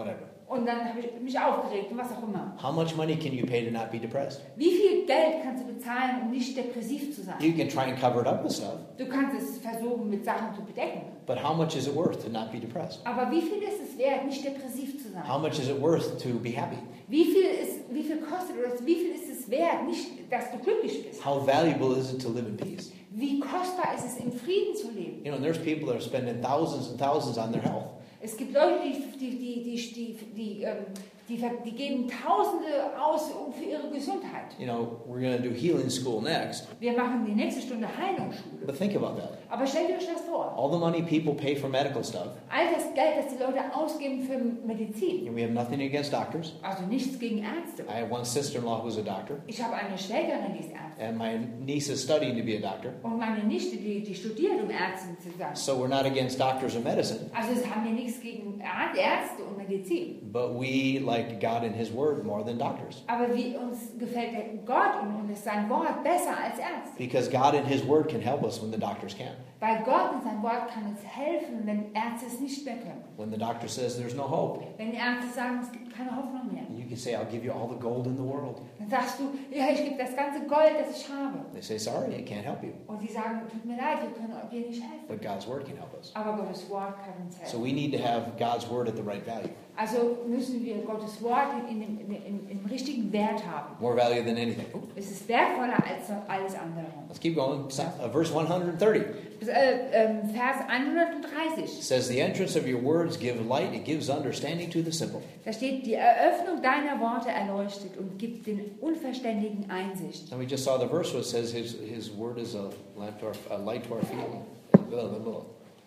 Speaker 2: Und dann habe ich mich aufgeregt und was auch immer.
Speaker 1: How much money can you pay to not be depressed?
Speaker 2: Wie viel Geld kannst du bezahlen, um nicht depressiv zu sein?
Speaker 1: You can try and cover it up with stuff,
Speaker 2: Du kannst es versuchen, mit Sachen zu bedecken.
Speaker 1: but how much is it worth to not be depressed?
Speaker 2: Aber wie viel ist es wert, nicht depressiv zu sein?
Speaker 1: How much is it worth to be happy?
Speaker 2: Wie viel, ist, wie viel kostet oder wie viel ist es wert, nicht, dass du glücklich bist?
Speaker 1: How valuable is it to live in peace?
Speaker 2: Wie kostbar ist es, in Frieden zu leben?
Speaker 1: You know, there's people that are spending thousands and thousands on their health.
Speaker 2: Es gibt Leute, die, die, die, die, die, die, ähm, die, die geben Tausende aus um für ihre Gesundheit.
Speaker 1: You know, we're going to do healing school next,
Speaker 2: Wir machen die nächste Stunde Heilungsschule.
Speaker 1: but think about that.
Speaker 2: Aber stellt euch das vor.
Speaker 1: All the money people pay for medical stuff,
Speaker 2: All das Geld, das die Leute ausgeben für Medizin.
Speaker 1: and we have nothing against doctors.
Speaker 2: Also nichts gegen Ärzte.
Speaker 1: I have one sister-in-law who's a doctor,
Speaker 2: Ich habe eine Schwägerin, die ist Ärztin.
Speaker 1: and my niece is studying to be a doctor.
Speaker 2: Und meine Nichte, die, die studiert, um Ärztin zu sein.
Speaker 1: So we're not against doctors or medicine,
Speaker 2: Also es haben wir nichts gegen Ärzte und Medizin.
Speaker 1: but we like God and His Word more than doctors.
Speaker 2: Aber wie uns gefällt der Gott und, und ist sein Wort besser als Ärzte.
Speaker 1: Because God and His Word can help us when the doctors can't.
Speaker 2: Weil Gott und sein Wort kann uns helfen, wenn Ärzte es nicht mehr können.
Speaker 1: When the doctor says there's no hope,
Speaker 2: Wenn die Ärzte sagen, es gibt keine Hoffnung mehr.
Speaker 1: you can say, I'll give you all the gold in the world.
Speaker 2: Dann sagst du, ja, ich gebe das ganze Gold, das ich habe.
Speaker 1: They say, sorry, I can't help you.
Speaker 2: Und die sagen, tut mir leid, wir können dir nicht helfen.
Speaker 1: But God's Word can help us.
Speaker 2: Aber Gottes Wort kann uns helfen.
Speaker 1: So we need to have God's Word at the right value.
Speaker 2: Also müssen wir Gottes Wort in dem, in, in, im richtigen Wert haben.
Speaker 1: More value than anything. Ooh,
Speaker 2: Es ist wertvoller als alles andere.
Speaker 1: let's keep going. Uh, verse one hundred thirty
Speaker 2: Äh, ähm, Vers hundertdreißig.
Speaker 1: says, the entrance of your words give light, it gives understanding to the simple.
Speaker 2: Da steht, die Eröffnung deiner Worte erleuchtet und gibt den Unverständigen Einsicht.
Speaker 1: And we just saw the verse where it says his, his word is a, lamp to our, a light to our feet. Blah, blah, blah.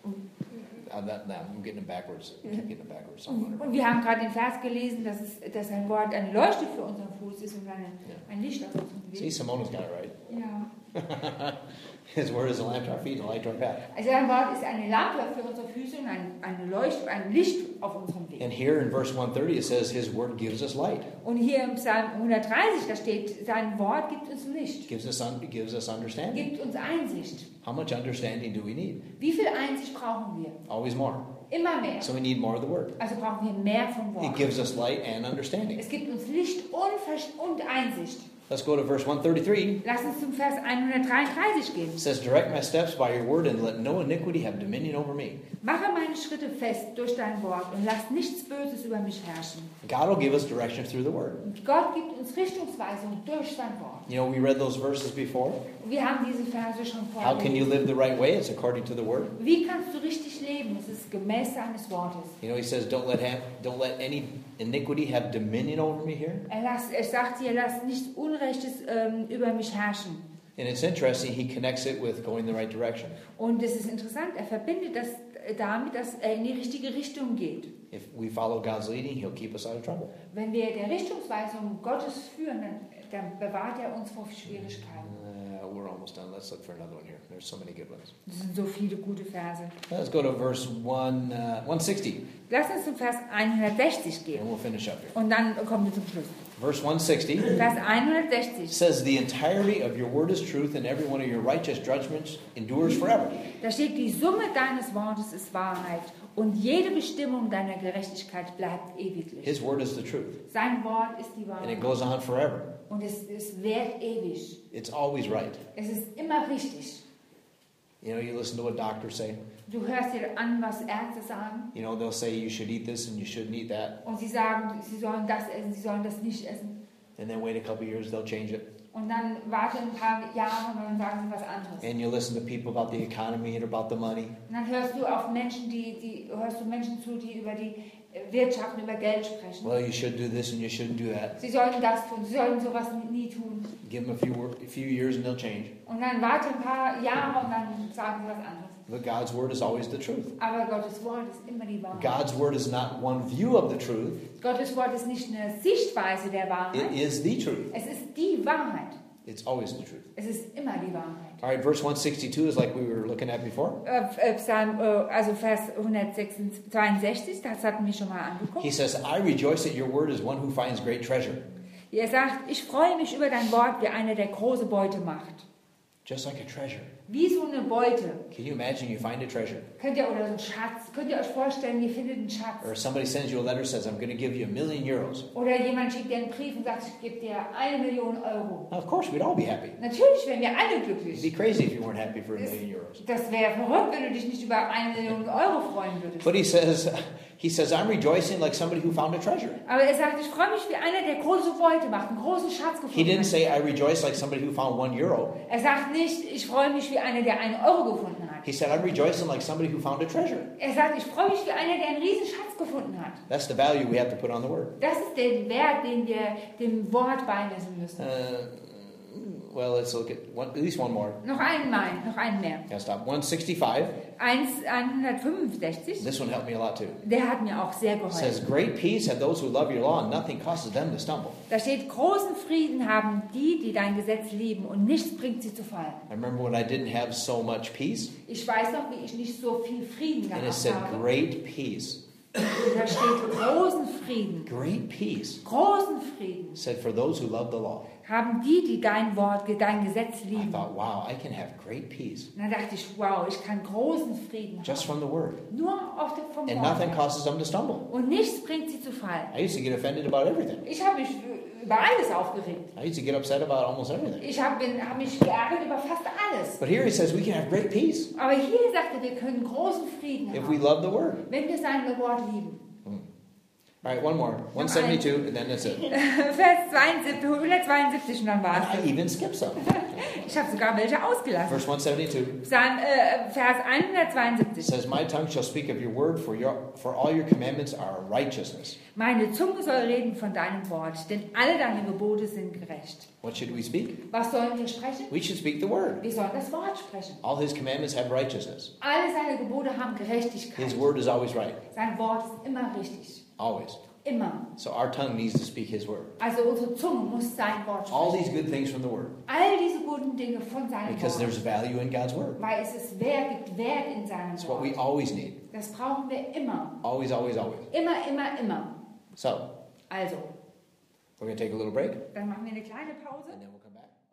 Speaker 1: Uh, that, nah, I'm getting it backwards. I keep getting it backwards.
Speaker 2: Und, und wir haben gerade den Vers gelesen, dass, es, dass ein Wort eine Leuchte für unseren Fuß ist und eine, ein Licht auf unserem
Speaker 1: See,
Speaker 2: Weg.
Speaker 1: Simone's got it right.
Speaker 2: Ja.
Speaker 1: His word is a lamp to our feet and a light to our path.
Speaker 2: Also ein Wort ist eine Lampe für unsere Füße und ein, eine Leuchte, ein Licht auf unserem Weg.
Speaker 1: And here in verse one thirty it says his word gives us light.
Speaker 2: Und hier im Psalm hundertdreißig, da steht, sein Wort gibt uns Licht,
Speaker 1: Gives us un, gives us understanding.
Speaker 2: gibt uns Einsicht.
Speaker 1: How much understanding do we need?
Speaker 2: Wie viel Einsicht brauchen wir?
Speaker 1: Always more.
Speaker 2: Immer mehr.
Speaker 1: So we need more of the word.
Speaker 2: Also brauchen wir mehr vom
Speaker 1: It
Speaker 2: Wort.
Speaker 1: gives us light and understanding.
Speaker 2: Es gibt uns Licht und, Verst- und Einsicht.
Speaker 1: Let's go to verse one thirty-three.
Speaker 2: Lass uns zum Vers hundertdreiunddreißig gehen.
Speaker 1: It says, direct my steps by your word and let no iniquity have dominion over me.
Speaker 2: Mache meine Schritte fest durch dein Wort und lass nichts Böses über mich herrschen.
Speaker 1: God will give us direction through the word.
Speaker 2: Und Gott gibt uns Richtungsweisung durch sein Wort.
Speaker 1: You know, we read those verses before.
Speaker 2: Und wir haben diese Verse schon
Speaker 1: How can you
Speaker 2: vorgelesen.
Speaker 1: live the right way? It's according to the word.
Speaker 2: Wie kannst du richtig leben? Es ist gemäß seines Wortes.
Speaker 1: You know, he says, don't let have, don't let any iniquity have dominion over me here.
Speaker 2: Er, lass, er sagt hier, lass nichts Unrechtes ähm, über mich herrschen.
Speaker 1: And it's interesting, he connects it with going the right direction.
Speaker 2: Und es ist interessant, er verbindet das damit, dass er in die richtige Richtung geht.
Speaker 1: If we follow God's leading, he'll keep us out of trouble.
Speaker 2: Wenn wir der Richtungsweisung Gottes führen, dann, dann bewahrt er uns vor Schwierigkeiten.
Speaker 1: Uh, we're almost done. Let's look for another one here. There's so many good ones.
Speaker 2: Das sind so viele gute Verse.
Speaker 1: Let's go to verse one, uh, one sixty,
Speaker 2: Lass uns zum Vers hundertsechzig gehen.
Speaker 1: and we'll finish up here.
Speaker 2: Und dann kommen wir zum Schluss.
Speaker 1: Verse one sixty
Speaker 2: Vers hundertsechzig.
Speaker 1: says, the entirety of your word is truth, and every one of your righteous judgments endures forever.
Speaker 2: Da steht, die Summe deines Wortes ist Wahrheit und jede Bestimmung deiner Gerechtigkeit bleibt ewiglich.
Speaker 1: His word is the truth,
Speaker 2: Sein Wort ist die
Speaker 1: and it
Speaker 2: Wahrheit
Speaker 1: goes on forever.
Speaker 2: und es, es währt ewig.
Speaker 1: It's always right.
Speaker 2: Es ist immer richtig.
Speaker 1: You know, you listen to what doctors say.
Speaker 2: Du hörst dir an, was Ärzte sagen
Speaker 1: You know, they'll say you should eat this and you shouldn't eat that.
Speaker 2: und sie sagen, sie sollen das essen, sie sollen das nicht essen.
Speaker 1: And then wait a couple years, they'll change it.
Speaker 2: Und dann warte ein paar Jahre und dann sagen sie was anderes.
Speaker 1: And you listen to people about the economy and about the money.
Speaker 2: Und dann hörst du auf Menschen, die, die hörst du Menschen zu, die über die Wirtschaft und über Geld sprechen.
Speaker 1: Well, you should do this and you shouldn't do that.
Speaker 2: Sie sollen das tun, sie sollen sowas nie tun.
Speaker 1: Give them a few, wor- a few years and they'll change.
Speaker 2: Und dann warte ein paar Jahre und dann sagen sie was anderes.
Speaker 1: But God's word is always the truth.
Speaker 2: Aber Gottes Wort ist immer die Wahrheit.
Speaker 1: God's word is not one view of the truth.
Speaker 2: Gottes Wort ist nicht eine Sichtweise der
Speaker 1: It
Speaker 2: Wahrheit.
Speaker 1: is the truth.
Speaker 2: Es ist die Wahrheit.
Speaker 1: It's always the truth.
Speaker 2: Es ist immer die Wahrheit.
Speaker 1: All right, verse one sixty-two is like we were looking at before.
Speaker 2: Äh, äh, Psalm, äh, also Vers hundertzweiundsechzig, das hatten wir schon mal angeguckt.
Speaker 1: He says, I rejoice that your word is one who finds great treasure.
Speaker 2: Er sagt, ich freue mich über dein Wort, wie einer, der große Beute macht.
Speaker 1: Just like a treasure.
Speaker 2: Wie so eine Beute.
Speaker 1: Can you imagine you find a treasure?
Speaker 2: Könnt ihr, oder so ein Schatz. Könnt ihr euch vorstellen, ihr findet einen Schatz.
Speaker 1: Or somebody sends you a letter says, I'm going to give you a million euros.
Speaker 2: Oder jemand schickt dir einen Brief und sagt, ich gebe dir eine Million Euro.
Speaker 1: Now, of course, we'd all be happy.
Speaker 2: Natürlich wären wir alle
Speaker 1: It'd
Speaker 2: glücklich.
Speaker 1: be crazy if you weren't happy for a million euros.
Speaker 2: Das wäre verrückt, wenn du dich nicht über eine Million Euro freuen würdest.
Speaker 1: But he says, he says, I'm rejoicing like somebody who found a treasure.
Speaker 2: Aber er sagt, ich freue mich wie einer, der große Beute macht, einen großen Schatz
Speaker 1: He
Speaker 2: gefunden
Speaker 1: didn't
Speaker 2: hat.
Speaker 1: say, I rejoice like somebody who found one euro.
Speaker 2: Er sagt nicht, ich freue mich wie einer, der einen Euro gefunden hat.
Speaker 1: He said, I'm rejoicing like somebody who found a treasure.
Speaker 2: Er sagt, ich freue mich wie einer, der einen riesen Schatz gefunden hat.
Speaker 1: That's the value we have to put on the word.
Speaker 2: Das ist der Wert, den wir dem Wort beimessen müssen.
Speaker 1: Uh, well, let's look at one, at least one more.
Speaker 2: Noch einen mal, noch einen mehr.
Speaker 1: Can't stop. one sixty-five.
Speaker 2: hundertfünfundsechzig,
Speaker 1: This one helped me a lot too.
Speaker 2: der hat mir auch sehr
Speaker 1: It says,
Speaker 2: geholfen.
Speaker 1: great peace have those who love your law, and nothing causes them to stumble.
Speaker 2: Da steht, großen Frieden haben die, die dein Gesetz lieben, und nichts bringt sie zu fallen.
Speaker 1: I remember when I didn't have so much peace,
Speaker 2: Ich weiß noch, wie ich nicht so viel Frieden
Speaker 1: and it
Speaker 2: gehabt
Speaker 1: said
Speaker 2: habe.
Speaker 1: great peace.
Speaker 2: Da steht, großen Frieden.
Speaker 1: Great peace.
Speaker 2: Großen Frieden
Speaker 1: It said for those who love the law.
Speaker 2: haben die, die dein Wort, dein Gesetz
Speaker 1: I
Speaker 2: lieben.
Speaker 1: thought, wow, I can have great peace
Speaker 2: Und dann dachte ich, wow, ich kann großen Frieden
Speaker 1: just
Speaker 2: haben.
Speaker 1: from the word.
Speaker 2: Nur auf der, vom
Speaker 1: And
Speaker 2: Wort.
Speaker 1: nothing causes them to stumble.
Speaker 2: Und nichts bringt sie zu fallen.
Speaker 1: I used to get offended about everything.
Speaker 2: Ich habe mich über alles aufgeregt.
Speaker 1: I used to get upset about almost everything.
Speaker 2: Ich habe hab mich geärgert über fast alles.
Speaker 1: But here he says we can have great peace
Speaker 2: Aber hier sagt er, wir können großen Frieden
Speaker 1: if we
Speaker 2: haben,
Speaker 1: love the word.
Speaker 2: wenn wir sein Wort lieben.
Speaker 1: All right, one more. one seventy-two, and then that's it.
Speaker 2: Vers zweiundsiebzig, hundertzweiundsiebzig und dann war
Speaker 1: I
Speaker 2: es.
Speaker 1: even skipped some.
Speaker 2: Ich habe sogar welche ausgelassen.
Speaker 1: Verse one seventy-two
Speaker 2: Psalm, äh, Vers hundertzweiundsiebzig.
Speaker 1: says, my tongue shall speak of your word, for, your, for all your commandments are righteousness.
Speaker 2: Meine Zunge soll reden von deinem Wort, denn alle deine Gebote sind gerecht.
Speaker 1: What should we speak?
Speaker 2: Was sollen wir sprechen?
Speaker 1: We should speak the word.
Speaker 2: Wir sollen das Wort sprechen.
Speaker 1: All his commandments have righteousness.
Speaker 2: Alle seine Gebote haben Gerechtigkeit.
Speaker 1: His word is always right.
Speaker 2: Sein Wort ist immer richtig.
Speaker 1: Always.
Speaker 2: Immer.
Speaker 1: So our tongue needs to speak his word.
Speaker 2: Also unsere Zunge muss sein Wort
Speaker 1: All
Speaker 2: sprechen.
Speaker 1: these good things from the word.
Speaker 2: All diese guten Dinge von seinem
Speaker 1: Because
Speaker 2: Wort.
Speaker 1: there's value in God's word.
Speaker 2: Weil es ist Wert, gibt Wert in seinem
Speaker 1: It's what we
Speaker 2: Wort.
Speaker 1: always need.
Speaker 2: Das brauchen wir immer.
Speaker 1: Always, always, always.
Speaker 2: Immer, immer, immer.
Speaker 1: So,
Speaker 2: Also,
Speaker 1: we're going to take a little break,
Speaker 2: dann machen wir eine kleine Pause.
Speaker 1: and then we'll come back.